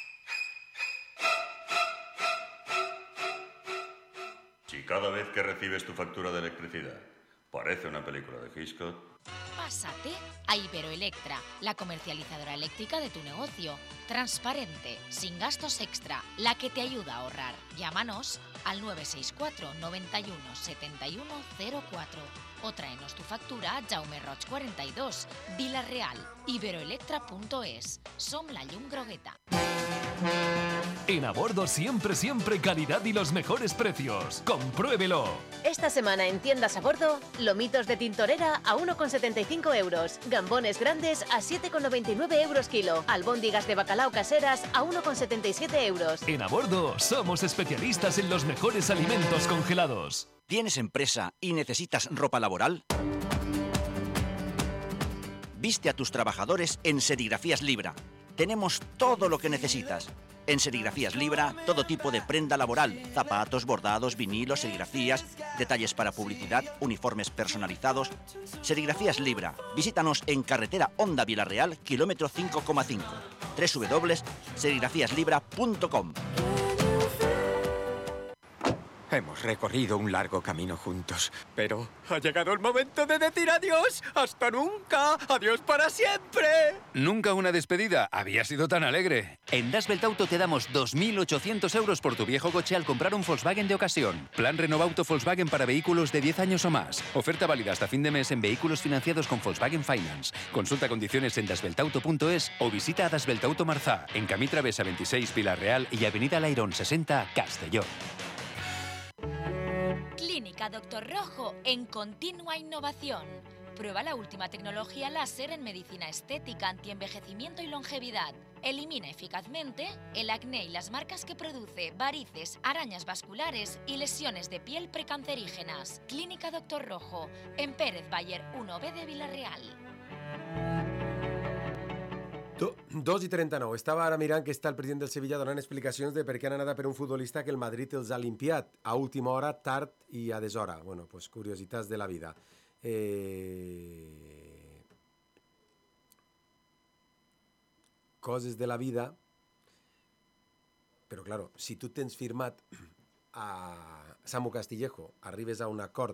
Si cada vez que recibes tu factura de electricidad parece una película de Hitchcock... Pásate a Iberoelectra, la comercializadora eléctrica de tu negocio. Transparente, sin gastos extra, la que te ayuda a ahorrar. Llámanos al nueve seis cuatro noventa y uno setenta y uno cero cuatro o tráenos tu factura a Jaume Roig cuarenta y dos, Vila-real, iberoelectra punto es. Som la llum grogueta. En A Bordo siempre, siempre calidad y los mejores precios. ¡Compruébelo! Esta semana en tiendas A Bordo, lomitos de tintorera a uno con setenta y cinco euros, gambones grandes a siete con noventa y nueve euros kilo, albóndigas de bacalao caseras a uno con setenta y siete euros. En A Bordo somos especialistas en los mejores alimentos congelados. ¿Tienes empresa y necesitas ropa laboral? Viste a tus trabajadores en Serigrafías Libra. Tenemos todo lo que necesitas. En Serigrafías Libra, todo tipo de prenda laboral, zapatos, bordados, vinilos, serigrafías, detalles para publicidad, uniformes personalizados. Serigrafías Libra. Visítanos en carretera Honda Vila-real, kilómetro cinco coma cinco. doble u doble u doble u punto serigrafías libra punto com. Hemos recorrido un largo camino juntos, pero ha llegado el momento de decir adiós. ¡Hasta nunca! ¡Adiós para siempre! Nunca una despedida había sido tan alegre. En Das Belt Auto te damos dos mil ochocientos euros por tu viejo coche al comprar un Volkswagen de ocasión. Plan Renovauto Volkswagen para vehículos de diez años o más. Oferta válida hasta fin de mes en vehículos financiados con Volkswagen Finance. Consulta condiciones en das belt auto punto es o visita a Das Belt Auto Marzá, en Camí Travesa veintiséis Vila-real y Avenida Lairón sesenta, Castelló. Clínica Doctor Rojo en continua innovación. Prueba la última tecnología láser en medicina estética, antienvejecimiento y longevidad. Elimina eficazmente el acné y las marcas que produce, varices, arañas vasculares y lesiones de piel precancerígenas. Clínica Doctor Rojo, en Pérez Bayer uno B de Vila-real. dos i trenta-nou. Estava ara mirant que està el president del Sevilla donant explicacions de per què han anat per un futbolista que el Madrid els ha limpiat a última hora, tard i a deshora. Bueno, pues curiositats de la vida. Eh... Coses de la vida. Però, claro, si tu tens firmat a Samu Castillejo, arribes a un acord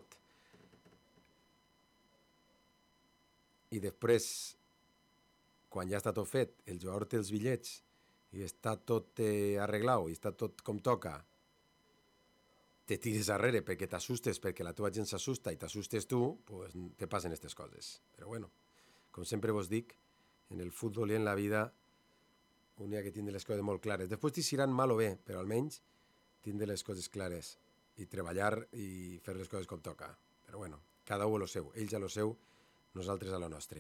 i després, quan ja està tot fet, el jugador té els bitllets i està tot eh, arreglat i està tot com toca, te tires darrere perquè t'assustes, perquè la teva gent s'assusta i t'assustes tu, pues te passen aquestes coses. Però bueno, com sempre vos dic, en el futbol i en la vida un ha que tindre les coses molt clares. Després t'hi seran mal o bé, però almenys tindre les coses clares i treballar i fer les coses com toca. Però bueno, cada u a lo seu, ells a lo seu, nosaltres a lo nostre.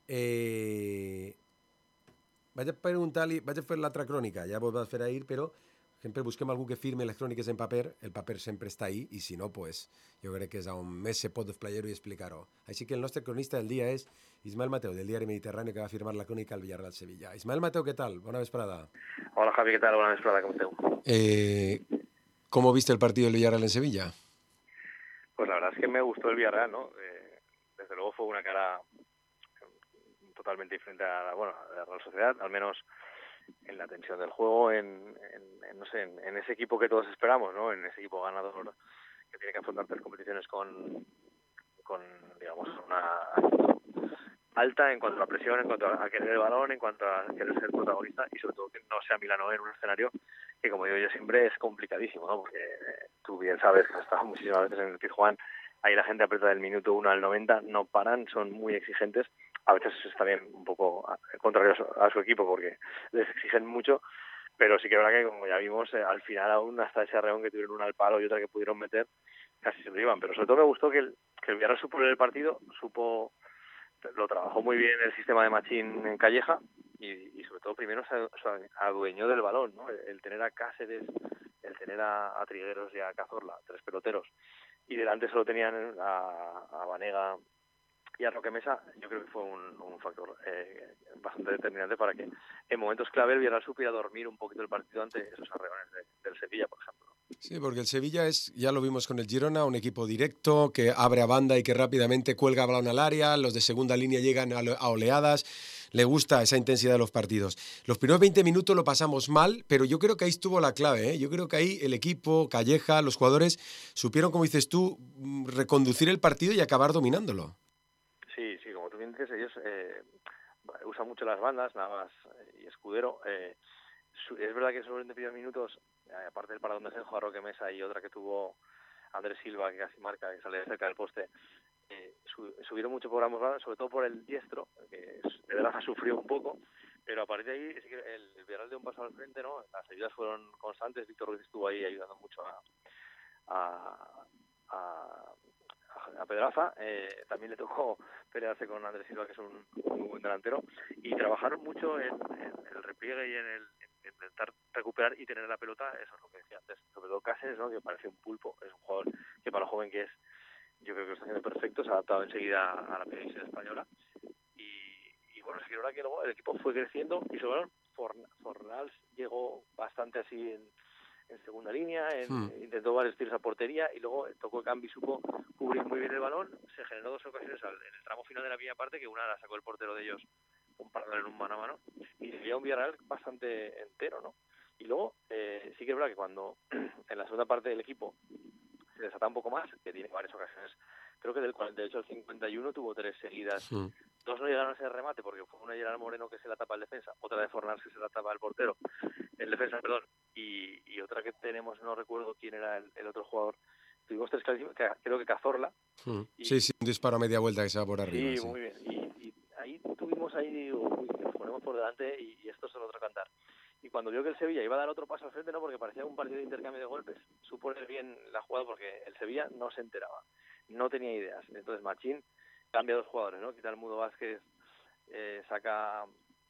Eh, vaig a preguntar-li, vaig a fer l'altra crònica, ja vos vaig fer ahir, però sempre busquem algú que firme les cròniques en paper, el paper sempre està ahí, i si no, pues, jo crec que és on més se pot desplayar-ho i explicar-ho. Així que el nostre cronista del dia és Ismael Mateu, del diari Mediterráneo, que va firmar la crònica al Villarreal Sevilla. Ismael Mateu, ¿qué tal? Buena vesprada. Hola Javi, ¿qué tal? Buena vesprada, ¿cómo estás? Eh, ¿Cómo viste el partido del Villarreal en Sevilla? Pues la verdad es que me gustó el Villarreal, ¿no? Eh, desde luego fue una cara totalmente diferente a la, bueno, a la Real Sociedad, al menos en la tensión del juego, en, en, en no sé, en, en ese equipo que todos esperamos, ¿no? En ese equipo ganador que tiene que afrontar tres competiciones con, con digamos, una alta en cuanto a la presión, en cuanto a querer el balón, en cuanto a querer ser protagonista y sobre todo que no sea Milano en un escenario que, como digo yo siempre, es complicadísimo, ¿no? Porque eh, tú bien sabes que has estado muchísimas veces en el Pizjuán, ahí la gente aprieta del minuto uno al noventa, no paran, son muy exigentes. A veces es también un poco contrario a su, a su equipo porque les exigen mucho, pero sí que es verdad que, como ya vimos, eh, al final aún hasta ese arreón que tuvieron una al palo y otra que pudieron meter, casi se lo iban. Pero sobre todo me gustó que el, que el Villarreal supo leer el partido, supo, lo trabajó muy bien el sistema de Machín en Calleja y, y sobre todo primero se, se adueñó del balón, ¿no? El, el tener a Cáceres, el tener a, a Trigueros y a Cazorla, tres peloteros, y delante solo tenían a, a Vanega y a Roque Mesa, yo creo que fue un, un factor eh, bastante determinante para que en momentos clave el Villarreal supiera dormir un poquito el partido ante esos arreones de, del Sevilla, por ejemplo. Sí, porque el Sevilla es, ya lo vimos con el Girona, un equipo directo que abre a banda y que rápidamente cuelga balón al área, los de segunda línea llegan a, a oleadas, le gusta esa intensidad de los partidos. Los primeros veinte minutos lo pasamos mal, pero yo creo que ahí estuvo la clave, ¿eh? Yo creo que ahí el equipo, Calleja, los jugadores supieron, como dices tú, reconducir el partido y acabar dominándolo. Sí, sí, como tú bien dices, ellos eh, usan mucho las bandas, Navas y Escudero. Eh, su, es verdad que sobre veinte minutos, eh, aparte del paradón de Senjo a Roque Mesa y otra que tuvo Andrés Silva, que casi marca, que sale cerca del poste, eh, su, subieron mucho por ambos lados, sobre todo por el diestro, que Pedraza sufrió un poco, pero a partir de ahí sí que el, el Villarreal dio un paso al frente, ¿no? Las ayudas fueron constantes, Víctor Ruiz estuvo ahí ayudando mucho a... a, a a Pedraza, eh, también le tocó pelearse con Andrés Silva, que es un, un muy buen delantero, y trabajaron mucho en, en el repliegue y en el en intentar recuperar y tener la pelota, eso es lo que decía antes, sobre todo Cáceres, ¿no? Que parece un pulpo, es un jugador que para lo joven que es, yo creo que lo está haciendo perfecto, se ha adaptado enseguida a la película española, y, y bueno, es que ahora que luego el equipo fue creciendo, y sobre todo Fornals llegó bastante así en en segunda línea, en, hmm. intentó varios tiros a portería y luego tocó Cambi, supo cubrir muy bien el balón, se generó dos ocasiones al, en el tramo final de la primera parte, que una la sacó el portero de ellos comparándole en un mano a mano, y sería un Villarreal bastante entero, ¿no? Y luego eh, sí que es verdad que cuando en la segunda parte del equipo se desata un poco más, que tiene varias ocasiones, creo que del cuarenta y ocho al cincuenta y uno tuvo tres seguidas, hmm. dos no llegaron a ese remate porque fue una de Gerard Moreno que se la tapa el defensa, otra de Fornals que se la tapa el portero, el defensa, perdón, y, y otra que tenemos, no recuerdo quién era el, el otro jugador, tuvimos tres clarísimas, que, creo que Cazorla. Hmm. Y, sí, sí, un disparo a media vuelta que se va por arriba. Sí, sí. muy bien, y, y ahí tuvimos ahí, digo, uy, nos ponemos por delante y, y esto es el otro cantar. Y cuando vio que el Sevilla iba a dar otro paso al frente, no, porque parecía un partido de intercambio de golpes, supo leer bien la jugada porque el Sevilla no se enteraba, no tenía ideas. Entonces Machín cambia a dos jugadores, ¿no? Quita el Mudo Vázquez, eh, saca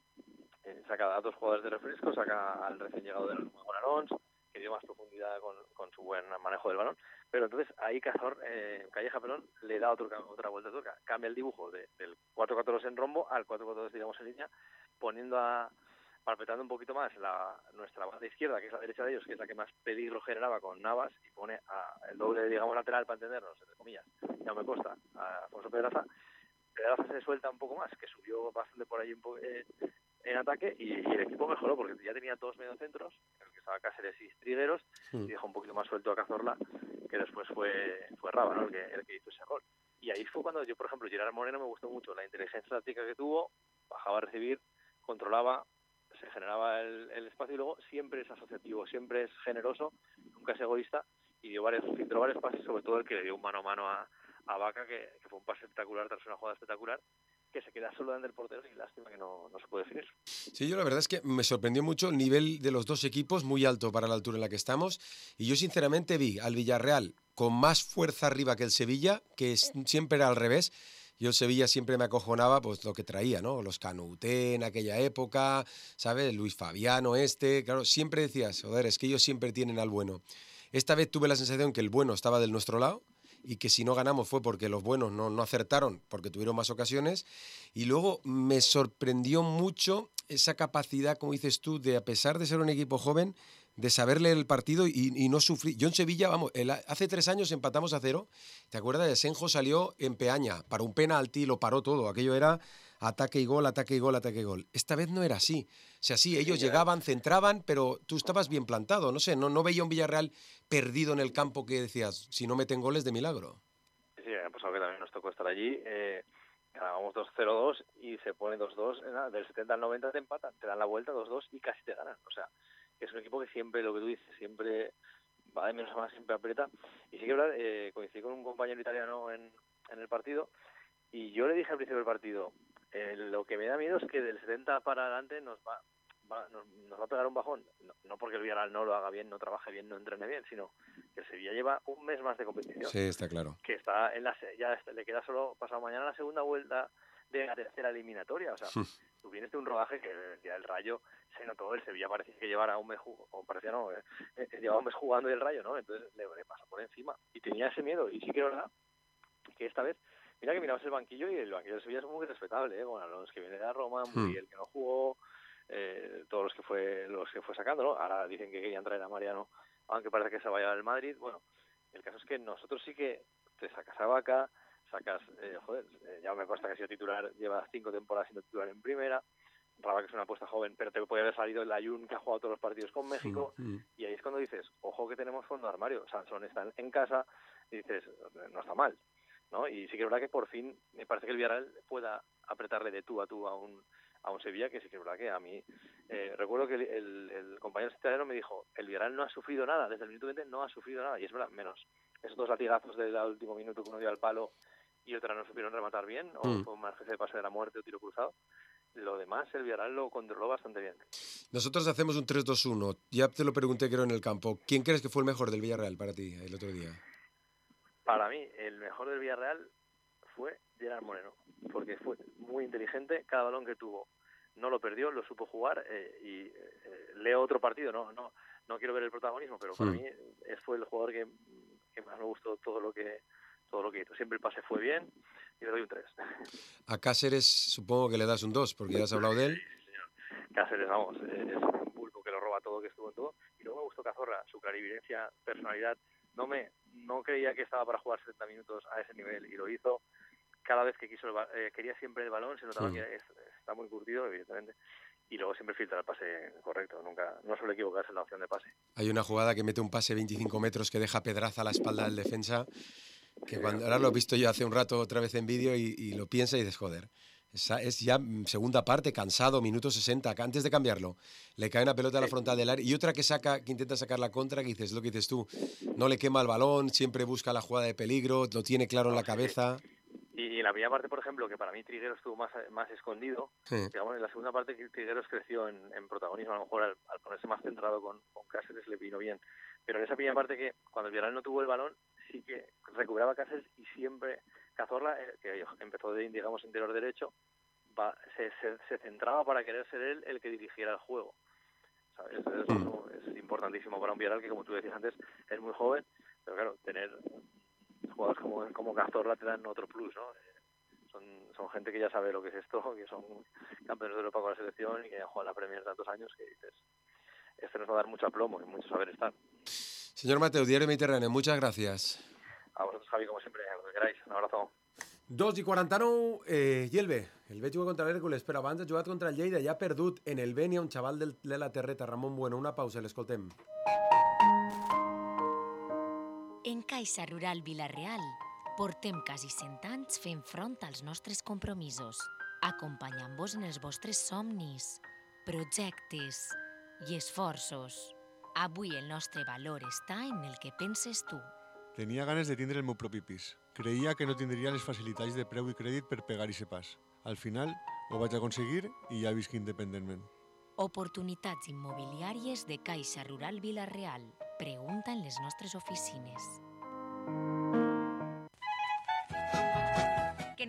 eh, saca a dos jugadores de refresco, saca al recién llegado de los Alonso, que dio más profundidad con, con su buen manejo del balón. Pero entonces ahí Cazor, eh, Calleja, perdón, le da otro, otra vuelta de tuerca, cambia el dibujo de, del cuatro cuatro dos en rombo al cuatro cuatro dos, digamos, en línea, poniendo a palpetando un poquito más la nuestra banda izquierda, que es la derecha de ellos, que es la que más peligro generaba con Navas, y pone a el doble, digamos, lateral para entendernos, entre comillas, ya me costa, a Alfonso Pedraza. Pedraza se suelta un poco más, que subió bastante por ahí un po- eh, en ataque, y, y el equipo mejoró, porque ya tenía dos mediocentros, en el que estaba Cáceres y Trigueros, sí. Y dejó un poquito más suelto a Cazorla, que después fue fue Raba, ¿no? el, que, el que hizo ese gol. Y ahí fue cuando yo, por ejemplo, Gerard Moreno me gustó mucho la inteligencia táctica que tuvo, bajaba a recibir, controlaba, se generaba el, el espacio, y luego siempre es asociativo, siempre es generoso, nunca es egoísta, y dio varios, filtró varios pases, sobre todo el que le dio un mano a mano a, a Vaca, que, que fue un pase espectacular tras una jugada espectacular, que se queda solo delante del portero, y lástima que no, no se puede definir. Sí, yo la verdad es que me sorprendió mucho el nivel de los dos equipos, muy alto para la altura en la que estamos, y yo sinceramente vi al Villarreal con más fuerza arriba que el Sevilla, que es, siempre era al revés. Yo el Sevilla siempre me acojonaba pues lo que traía, ¿no? Los Canuté en aquella época, ¿sabes? Luis Fabiano este, claro, siempre decías, joder, es que ellos siempre tienen al bueno. Esta vez tuve la sensación que el bueno estaba del nuestro lado y que si no ganamos fue porque los buenos no, no acertaron, porque tuvieron más ocasiones. Y luego me sorprendió mucho esa capacidad, como dices tú, de a pesar de ser un equipo joven, de saber leer el partido y, y no sufrir. Yo en Sevilla, vamos, el, hace tres años empatamos a cero. ¿Te acuerdas? De Senjo salió en Peaña, para un penalti, lo paró todo. Aquello era ataque y gol, ataque y gol, ataque y gol. Esta vez no era así. O sea, sí, ellos sí, llegaban, centraban, pero tú estabas bien plantado. No sé, no, no veía un Villarreal perdido en el campo que decías, si no meten goles de milagro. Sí, pues algo que también nos tocó estar allí. Eh, ganábamos dos cero dos y se pone dos dos, eh, del setenta al noventa te empatan, te dan la vuelta dos dos y casi te ganan. O sea, es un equipo que siempre, lo que tú dices, siempre va de menos a más, siempre aprieta. Y sí que verdad, eh, coincidí con un compañero italiano en, en el partido y yo le dije al principio del partido, eh, lo que me da miedo es que del setenta para adelante nos va, va nos, nos va a pegar un bajón. No, no porque el Villarreal no lo haga bien, no trabaje bien, no entrene bien, sino que el Sevilla lleva un mes más de competición. Sí, está claro. Que está en la ya está, le queda solo pasado mañana la segunda vuelta de la tercera eliminatoria. O sea, sí. Tú vienes de un rodaje que ya el Rayo se notó, el Sevilla parecía que llevara un mes, o parecía no, eh, eh, llevaba un mes jugando y el Rayo, ¿no? Entonces le, le pasó por encima y tenía ese miedo. Y sí que es verdad que esta vez, mira que mirabas el banquillo y el banquillo de Sevilla es muy respetable, ¿eh? Bueno, los que viene de Roma, muy, el que no jugó, eh, todos los que fue los que fue sacando, ¿no? Ahora dicen que querían traer a Mariano, aunque parece que se vaya al Madrid. Bueno, el caso es que nosotros sí que te sacas a Vaca, sacas, eh, joder, eh, ya me consta que ha sido titular, lleva cinco temporadas siendo titular en primera. Raba, que es una apuesta joven, pero te puede haber salido el Ayun, que ha jugado todos los partidos con México, sí, sí. Y ahí es cuando dices, ojo que tenemos fondo de armario, Sansón está en casa, y dices, no está mal, ¿no? Y sí que es verdad que por fin me parece que el Villarreal pueda apretarle de tú a tú a un a un Sevilla, que sí que es verdad que a mí, eh, recuerdo que el, el, el compañero italiano me dijo, el Villarreal no ha sufrido nada, desde el minuto veinte no ha sufrido nada, y es verdad, menos esos dos latigazos del último minuto que uno dio al palo y otra no supieron rematar bien, o mm. fue una especie de pase de la muerte o tiro cruzado. Lo demás, el Villarreal lo controló bastante bien. Nosotros hacemos un tres dos uno. Ya te lo pregunté, creo, en el campo. ¿Quién crees que fue el mejor del Villarreal para ti el otro día? Para mí, el mejor del Villarreal fue Gerard Moreno, porque fue muy inteligente. Cada balón que tuvo no lo perdió, lo supo jugar. Eh, y eh, leo otro partido, no no no quiero ver el protagonismo, pero para mm. mí fue el jugador que, que más me gustó todo lo que todo lo que hizo. Siempre el pase fue bien. Y le doy un tres. A Cáceres supongo que le das un dos, porque ya has hablado de él. Sí, señor. Cáceres, vamos, es un pulpo que lo roba todo, que estuvo en todo. Y luego me gustó Cazorla, su clarividencia, personalidad. No me no creía que estaba para jugar setenta minutos a ese nivel y lo hizo. Cada vez que quiso, el, eh, quería siempre el balón, se notaba sí. que es, está muy curtido, evidentemente. Y luego siempre filtra el pase correcto, nunca no suele equivocarse en la opción de pase. Hay una jugada que mete un pase veinticinco metros que deja Pedraza a la espalda del defensa. Que cuando ahora lo he visto yo hace un rato otra vez en vídeo y, y lo piensa y dices, joder, esa es ya segunda parte, cansado, minuto sesenta, antes de cambiarlo, le cae una pelota a la frontal del área y otra que saca, que intenta sacar la contra, que dices, lo que dices tú, no le quema el balón, siempre busca la jugada de peligro, lo tiene claro en la cabeza. Y, y en la primera parte, por ejemplo, que para mí Trigueros estuvo más, más escondido, sí. digamos, en la segunda parte Trigueros creció en, en protagonismo, a lo mejor al, al ponerse más centrado con, con Cáceres le vino bien. Pero en esa primera parte que cuando el Villarreal no tuvo el balón, sí que recuperaba Cáceres y siempre Cazorla, que empezó de, digamos, interior derecho, va, se, se, se centraba para querer ser él el que dirigiera el juego. ¿Sabes? Eso es importantísimo para un Villarreal que, como tú decías antes, es muy joven, pero claro, tener jugadores como, como Cazorla te dan otro plus, ¿no? Son, son gente que ya sabe lo que es esto, que son campeones de Europa con la selección y que han jugado en la Premier tantos años que dices, este nos va a dar mucho aplomo y mucho saber estar. Señor Mateu, Diario Mediterráneo, muchas gracias. A vosotros, Javi, como siempre, lo que queráis. Un abrazo. dos i quaranta-nou, eh, i el B. El B juga contra l'Hèrcules, però abans ha jugat contra el Lleida, ja ha perdut en el Bènia, un xaval del, de la Terreta, Ramon Bueno. Una pausa, l'escoltem. En Caixa Rural Vila-real portem quasi cent anys fent front als nostres compromisos, acompanyant-vos en els vostres somnis, projectes i esforços. Avui el nostre valor està en el que penses tu. Tenia ganes de tindre el meu propi pis. Creia que no tindria les facilitats de preu i crèdit per pegar i pas. Al final ho vaig aconseguir i ja visc independentment. Oportunitats immobiliàries de Caixa Rural Vila-real. Pregunta en les nostres oficines.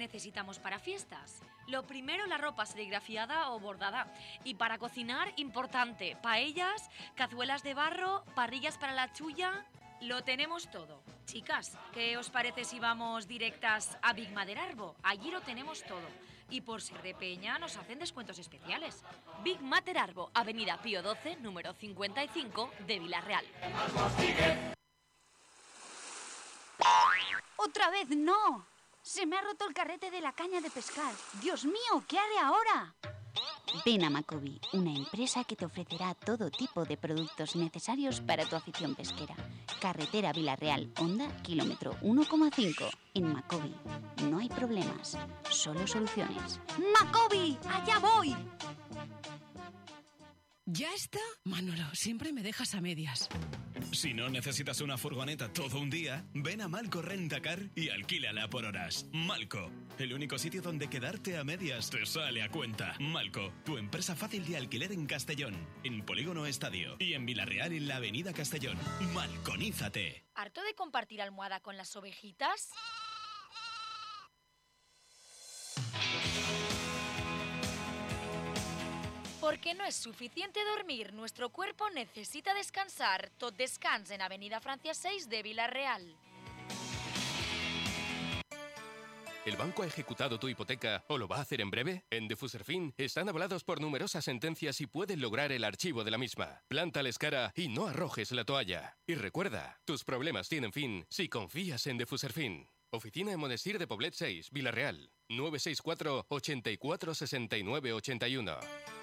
necesitamos para fiestas? Lo primero, la ropa serigrafiada o bordada. Y para cocinar, importante, paellas, cazuelas de barro, parrillas para la chulla... Lo tenemos todo. Chicas, ¿qué os parece si vamos directas a Big Materarbo? Allí lo tenemos todo. Y por ser de Peña nos hacen descuentos especiales. Big Materarbo, Avenida Pío doce, número cincuenta y cinco de Villarreal. ¡Otra vez no! Se me ha roto el carrete de la caña de pescar. ¡Dios mío! ¿Qué haré ahora? Ven a Macobi, una empresa que te ofrecerá todo tipo de productos necesarios para tu afición pesquera. Carretera Villarreal, Honda, kilómetro uno coma cinco. En Macobi no hay problemas, solo soluciones. ¡Macobi! ¡Allá voy! ¿Ya está? Manolo, siempre me dejas a medias. Si no necesitas una furgoneta todo un día, ven a Malco Rentacar y alquílala por horas. Malco, el único sitio donde quedarte a medias te sale a cuenta. Malco, tu empresa fácil de alquiler en Castellón, en Polígono Estadio y en Villarreal en la Avenida Castellón. Malconízate. ¿Harto de compartir almohada con las ovejitas? Porque no es suficiente dormir, nuestro cuerpo necesita descansar. Tot Descans en Avenida Francia seis de Villarreal. ¿El banco ha ejecutado tu hipoteca o lo va a hacer en breve? En Defuserfin están avalados por numerosas sentencias y pueden lograr el archivo de la misma. Plántales cara y no arrojes la toalla. Y recuerda, tus problemas tienen fin si confías en Defuserfin. Oficina en Monestir de Poblet seis, Villarreal. nueve seis cuatro, ochenta y cuatro, sesenta y nueve, ochenta y uno.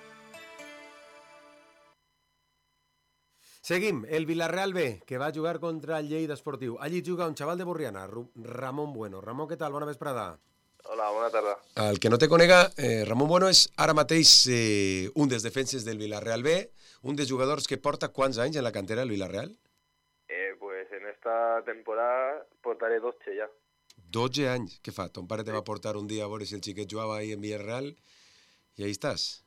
Seguim, el Villarreal B, que va a jugar contra el Lleida Esportiu. Allí juga un xaval de Borriana, Ramon Bueno. Ramon, què tal? Bona vesprada. Hola, bona tarda. El que no te conega, eh, Ramon Bueno és ara mateix eh, un dels defenses del Villarreal B, un dels jugadors que porta quants anys en la cantera del Villarreal? Eh, pues en esta temporada portaré dotze ja. dotze anys. Què fa? Ton pare te va portar un dia a veure si el xiquet jugava ahí en Villarreal i ahí estàs.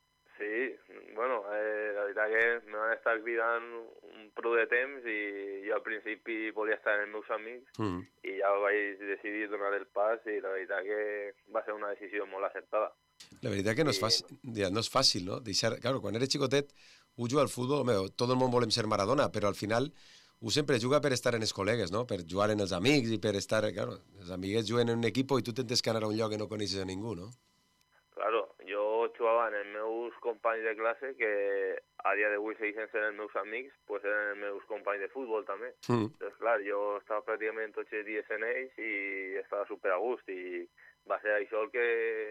Sí, bueno, eh, la veritat que me van estar cridant un prou de temps i jo al principi volia estar amb els meus amics mm. i ja vaig decidir donar el pas i la veritat que va ser una decisió molt acertada. La veritat que no és fàcil, ja, no és fàcil, no? Deixar, claro, quan eres xicotet, ho juga al futbol, home, tot el món volem ser Maradona, però al final ho sempre juga per estar en els col·legues, no? Per jugar en els amics i per estar, claro, els amiguets juguen en un equip i tu tentes que anar a un lloc que no coneixes a ningú, no? Claro, jo jugava amb els meus companys de classe que a dia d'avui segueixen sent els meus amics, pues eren els meus companys de futbol també. Mm. Doncs clar, jo estava pràcticament tots els dies en ells i estava super a gust i va ser això el que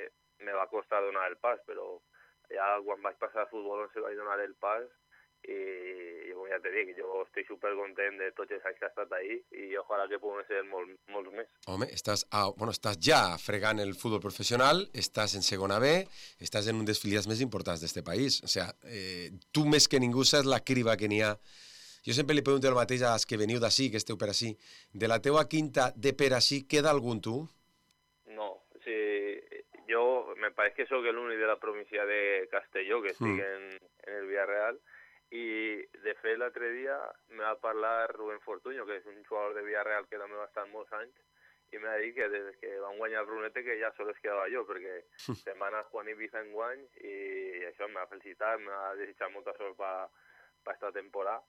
me va costar donar el pas, però ja quan vaig passar a futbol on se vaig donar el pas i, i com ja te dic, jo estic super content de tots els anys que ha estat ahí i ojalà que puguin ser molt, molts més. Home, estàs, a, bueno, estàs ja fregant el futbol professional, estàs en segona B, estàs en un dels filials més importants d'este país. O sea, eh, tu més que ningú saps la criba que n'hi ha. Jo sempre li pregunto el mateix als que veniu d'ací, que esteu per ací. De la teua quinta de per ací, queda algun tu? No, sí, jo me pareix que sóc l'únic de la província de Castelló que estic mm. en, en el Villarreal. I, de fet, l'altre dia me va parlar Rubén Fortuño, que és un jugador de Villarreal que també va estar molts anys, i m'ha dit que des que van guanyar el Brunete que ja sols quedava jo, perquè se'n va anar Juan Ibiza en guany i això m'ha felicitat, m'ha desitjat molta sort per pa esta temporada,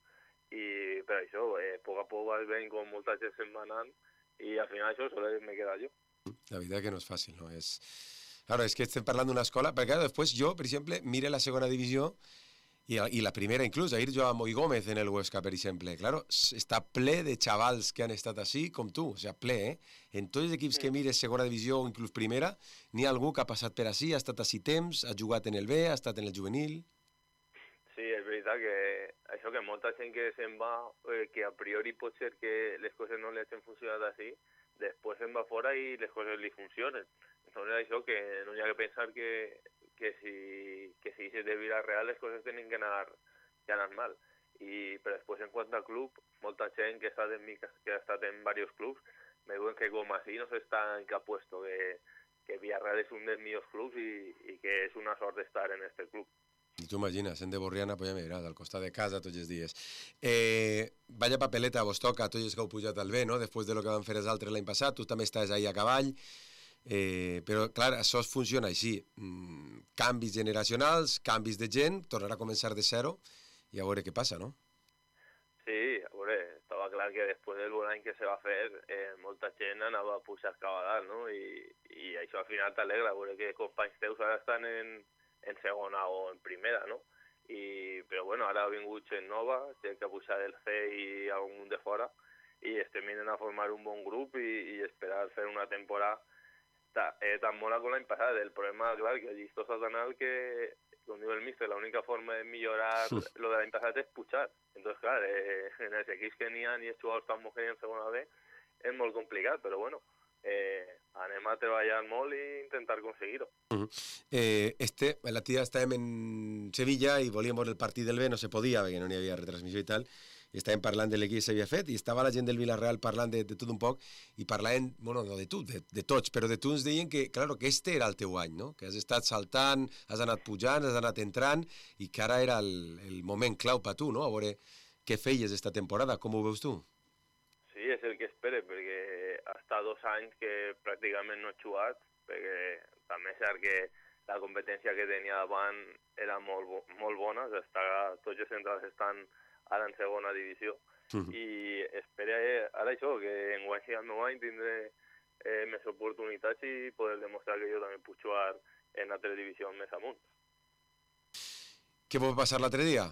i per això, eh, a poc a poc vas veient com molta gent se'n va anant i al final això sols me queda jo. La veritat que no és fàcil, no? És... Claro, és que estem parlant d'una escola, perquè claro, després jo, per exemple, mire la segona divisió i, i la primera inclús, ahir jugava Moi Gómez en el Huesca, per exemple. Claro, està ple de xavals que han estat així, com tu, o sea, ple, eh? En tots els equips que mires segona divisió o inclús primera, n'hi ha algú que ha passat per així, ha estat així temps, ha jugat en el B, ha estat en el juvenil... Sí, és veritat que això que molta gent que se'n va, eh, que a priori pot ser que les coses no li hagin funcionat així, després se'n va fora i les coses li funcionen. Entonces això que no hi ha que pensar que, que si que si és de Villarreal les coses tenen que anar, que anar mal. I però després en quant al club, molta gent que ha estat en, mi, que ha estat en diversos clubs me diuen que com així no s'està en cap puesto, que, que Villarreal és un dels millors clubs i, i que és una sort d'estar en este club. I tu imagina, sent de Borriana, pues ja m'agrada, al costat de casa tots els dies. Eh, vaya papeleta, vos toca, tots els que heu pujat al B, no? Després de lo que van fer els altres l'any passat, tu també estàs ahí a cavall. Eh, però, clar, això funciona així. Mm, canvis generacionals, canvis de gent, tornarà a començar de zero i a veure què passa, no? Sí, a veure, estava clar que després del bon any que se va fer, eh, molta gent anava a pujar cap a dalt, no? I, i això al final t'alegra, veure que companys teus ara estan en, en segona o en primera, no? I, però bueno, ara ha vingut gent nova, gent que ha pujat del C i algun de fora, i estem venint a formar un bon grup i, i esperar fer una temporada ta, eh, tan bona com l'any passat. El problema, clar, que el llistó està tan alt que, com diu el míster, l'única forma de millorar sí. lo de l'any passat és pujar. Entonces, clar, eh, en els equips que n'hi ha i els jugadors tan homogènics en segona B és molt complicat, però bueno, eh, anem a treballar molt i intentar aconseguir-ho. Uh -huh. eh, este, la tia estàvem en Sevilla i volíem veure el partit del B, no se podia perquè no n'hi havia retransmissió i tal, i estàvem parlant de l'equip que s'havia fet i estava la gent del Villarreal parlant de, de tot un poc i parlaven, bueno, no de tu, de, de tots, però de tu ens deien que, claro, que este era el teu any, no? Que has estat saltant, has anat pujant, has anat entrant i que ara era el, el moment clau per tu, no? A veure què feies esta temporada, com ho veus tu? Sí, és el que espere, perquè ha estat dos anys que pràcticament no he jugat, perquè també és cert que la competència que tenia davant era molt, molt bona, està, tots els centrals estan ara en segona divisió. Uh-huh. I espero ara això, que en guany al meu any tindré eh, més oportunitats i poder demostrar que jo també puc jugar en altres divisions més amunt. Què va passar l'altre dia?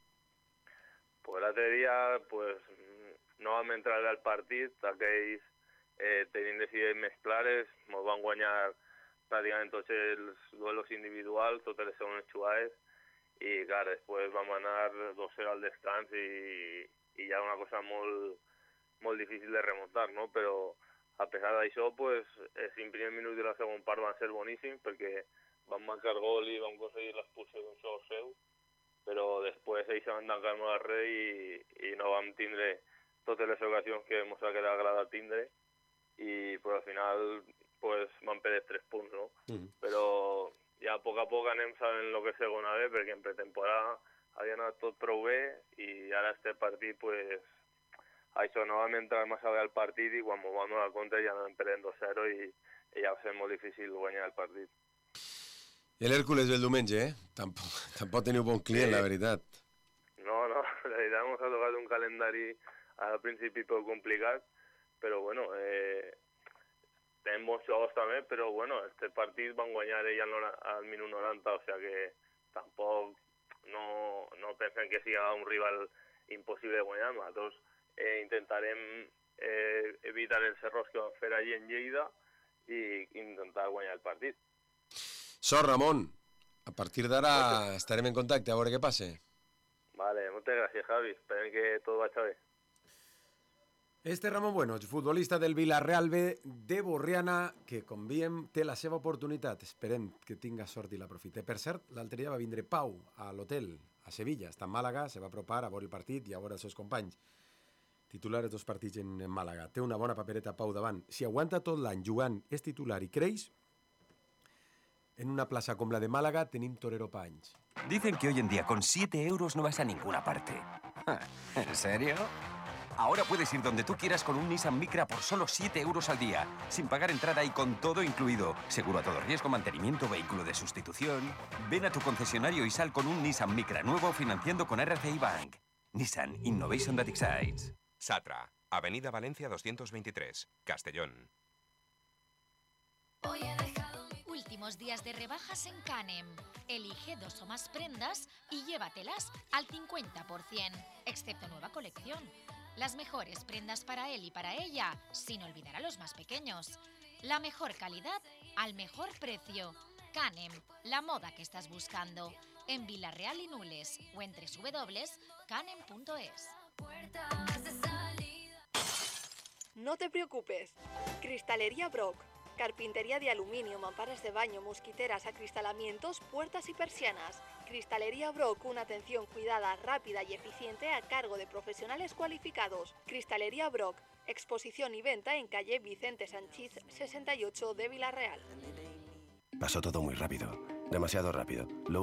Pues l'altre dia, pues, no vam entrar al partit, aquells eh, tenint les idees més clares, ens van guanyar pràcticament tots els duelos individuals, totes les segones jugades, i clar, després vam anar dos zero al descans i, i ja una cosa molt, molt difícil de remuntar, no? Però a pesar d'això, pues, els cinc primers minuts de la segona part van ser boníssims perquè vam marcar gol i vam aconseguir l'expulsió d'un jugador seu, però després ells van tancar molt al rei i, i no vam tindre totes les ocasions que ens haguera agradat tindre i pues, al final pues, vam perdre tres punts, no? Mm. Però ja a poc a poc anem sabent el que és segona B, perquè en pretemporada havia anat tot prou bé i ara este partit, pues, això no vam entrar massa bé al partit i quan m'ho vam donar compte ja anàvem perdent dos zero i, i ja va ser molt difícil guanyar el partit. I l'Hèrcules del diumenge, eh? Tampoc, tampoc teniu bon client, sí. La veritat. No, no, la veritat ens ha tocat un calendari al principi prou complicat, però bueno, eh, tenim bons jugadors també, però bueno, este partit van guanyar ell al, al minut noranta, o sea que tampoc no, no pensen que sigui un rival impossible de guanyar. Nosaltres eh, intentarem eh, evitar els errors que van fer allí en Lleida i intentar guanyar el partit. Sort, Ramon. A partir d'ara estarem en contacte a veure què passa. Vale, moltes gràcies, Javi. Esperem que tot vagi bé. Este Ramon Bueno, futbolista del Villarreal B de Borriana, que, com diem, té la seva oportunitat. Esperem que tinga sort i l'aprofite. Per cert, l'altre dia va vindre Pau a l'hotel, a Sevilla. Està en Màlaga, se va apropar a veure el partit i a veure els seus companys. Titular de dos partits en, en Màlaga. Té una bona papereta Pau davant. Si aguanta tot l'any jugant, és titular i creix, en una plaza como la de Málaga tenim torero pa anys. Dicen que hoy en día con siete euros no vas a ninguna parte. ¿En serio? Ahora puedes ir donde tú quieras con un Nissan Micra por solo siete euros al día, sin pagar entrada y con todo incluido. Seguro a todo riesgo, mantenimiento, vehículo de sustitución. Ven a tu concesionario y sal con un Nissan Micra nuevo financiando con R C I Bank. Nissan Innovation that excites. Satra, Avenida Valencia doscientos veintitrés, Castellón. Últimos días de rebajas en Canem. Elige dos o más prendas y llévatelas al cincuenta por ciento, excepto nueva colección. Las mejores prendas para él y para ella, sin olvidar a los más pequeños. La mejor calidad al mejor precio. Canem, la moda que estás buscando. En Villarreal y Nules o en doble u doble u doble u punto canem punto es. No te preocupes. Cristalería Brock. Carpintería de aluminio, mamparas de baño, mosquiteras, acristalamientos, puertas y persianas. Cristalería Brock, una atención cuidada, rápida y eficiente a cargo de profesionales cualificados. Cristalería Brock, exposición y venta en calle Vicente Sanchís sesenta y ocho de Villarreal. Pasó todo muy rápido, demasiado rápido. Lo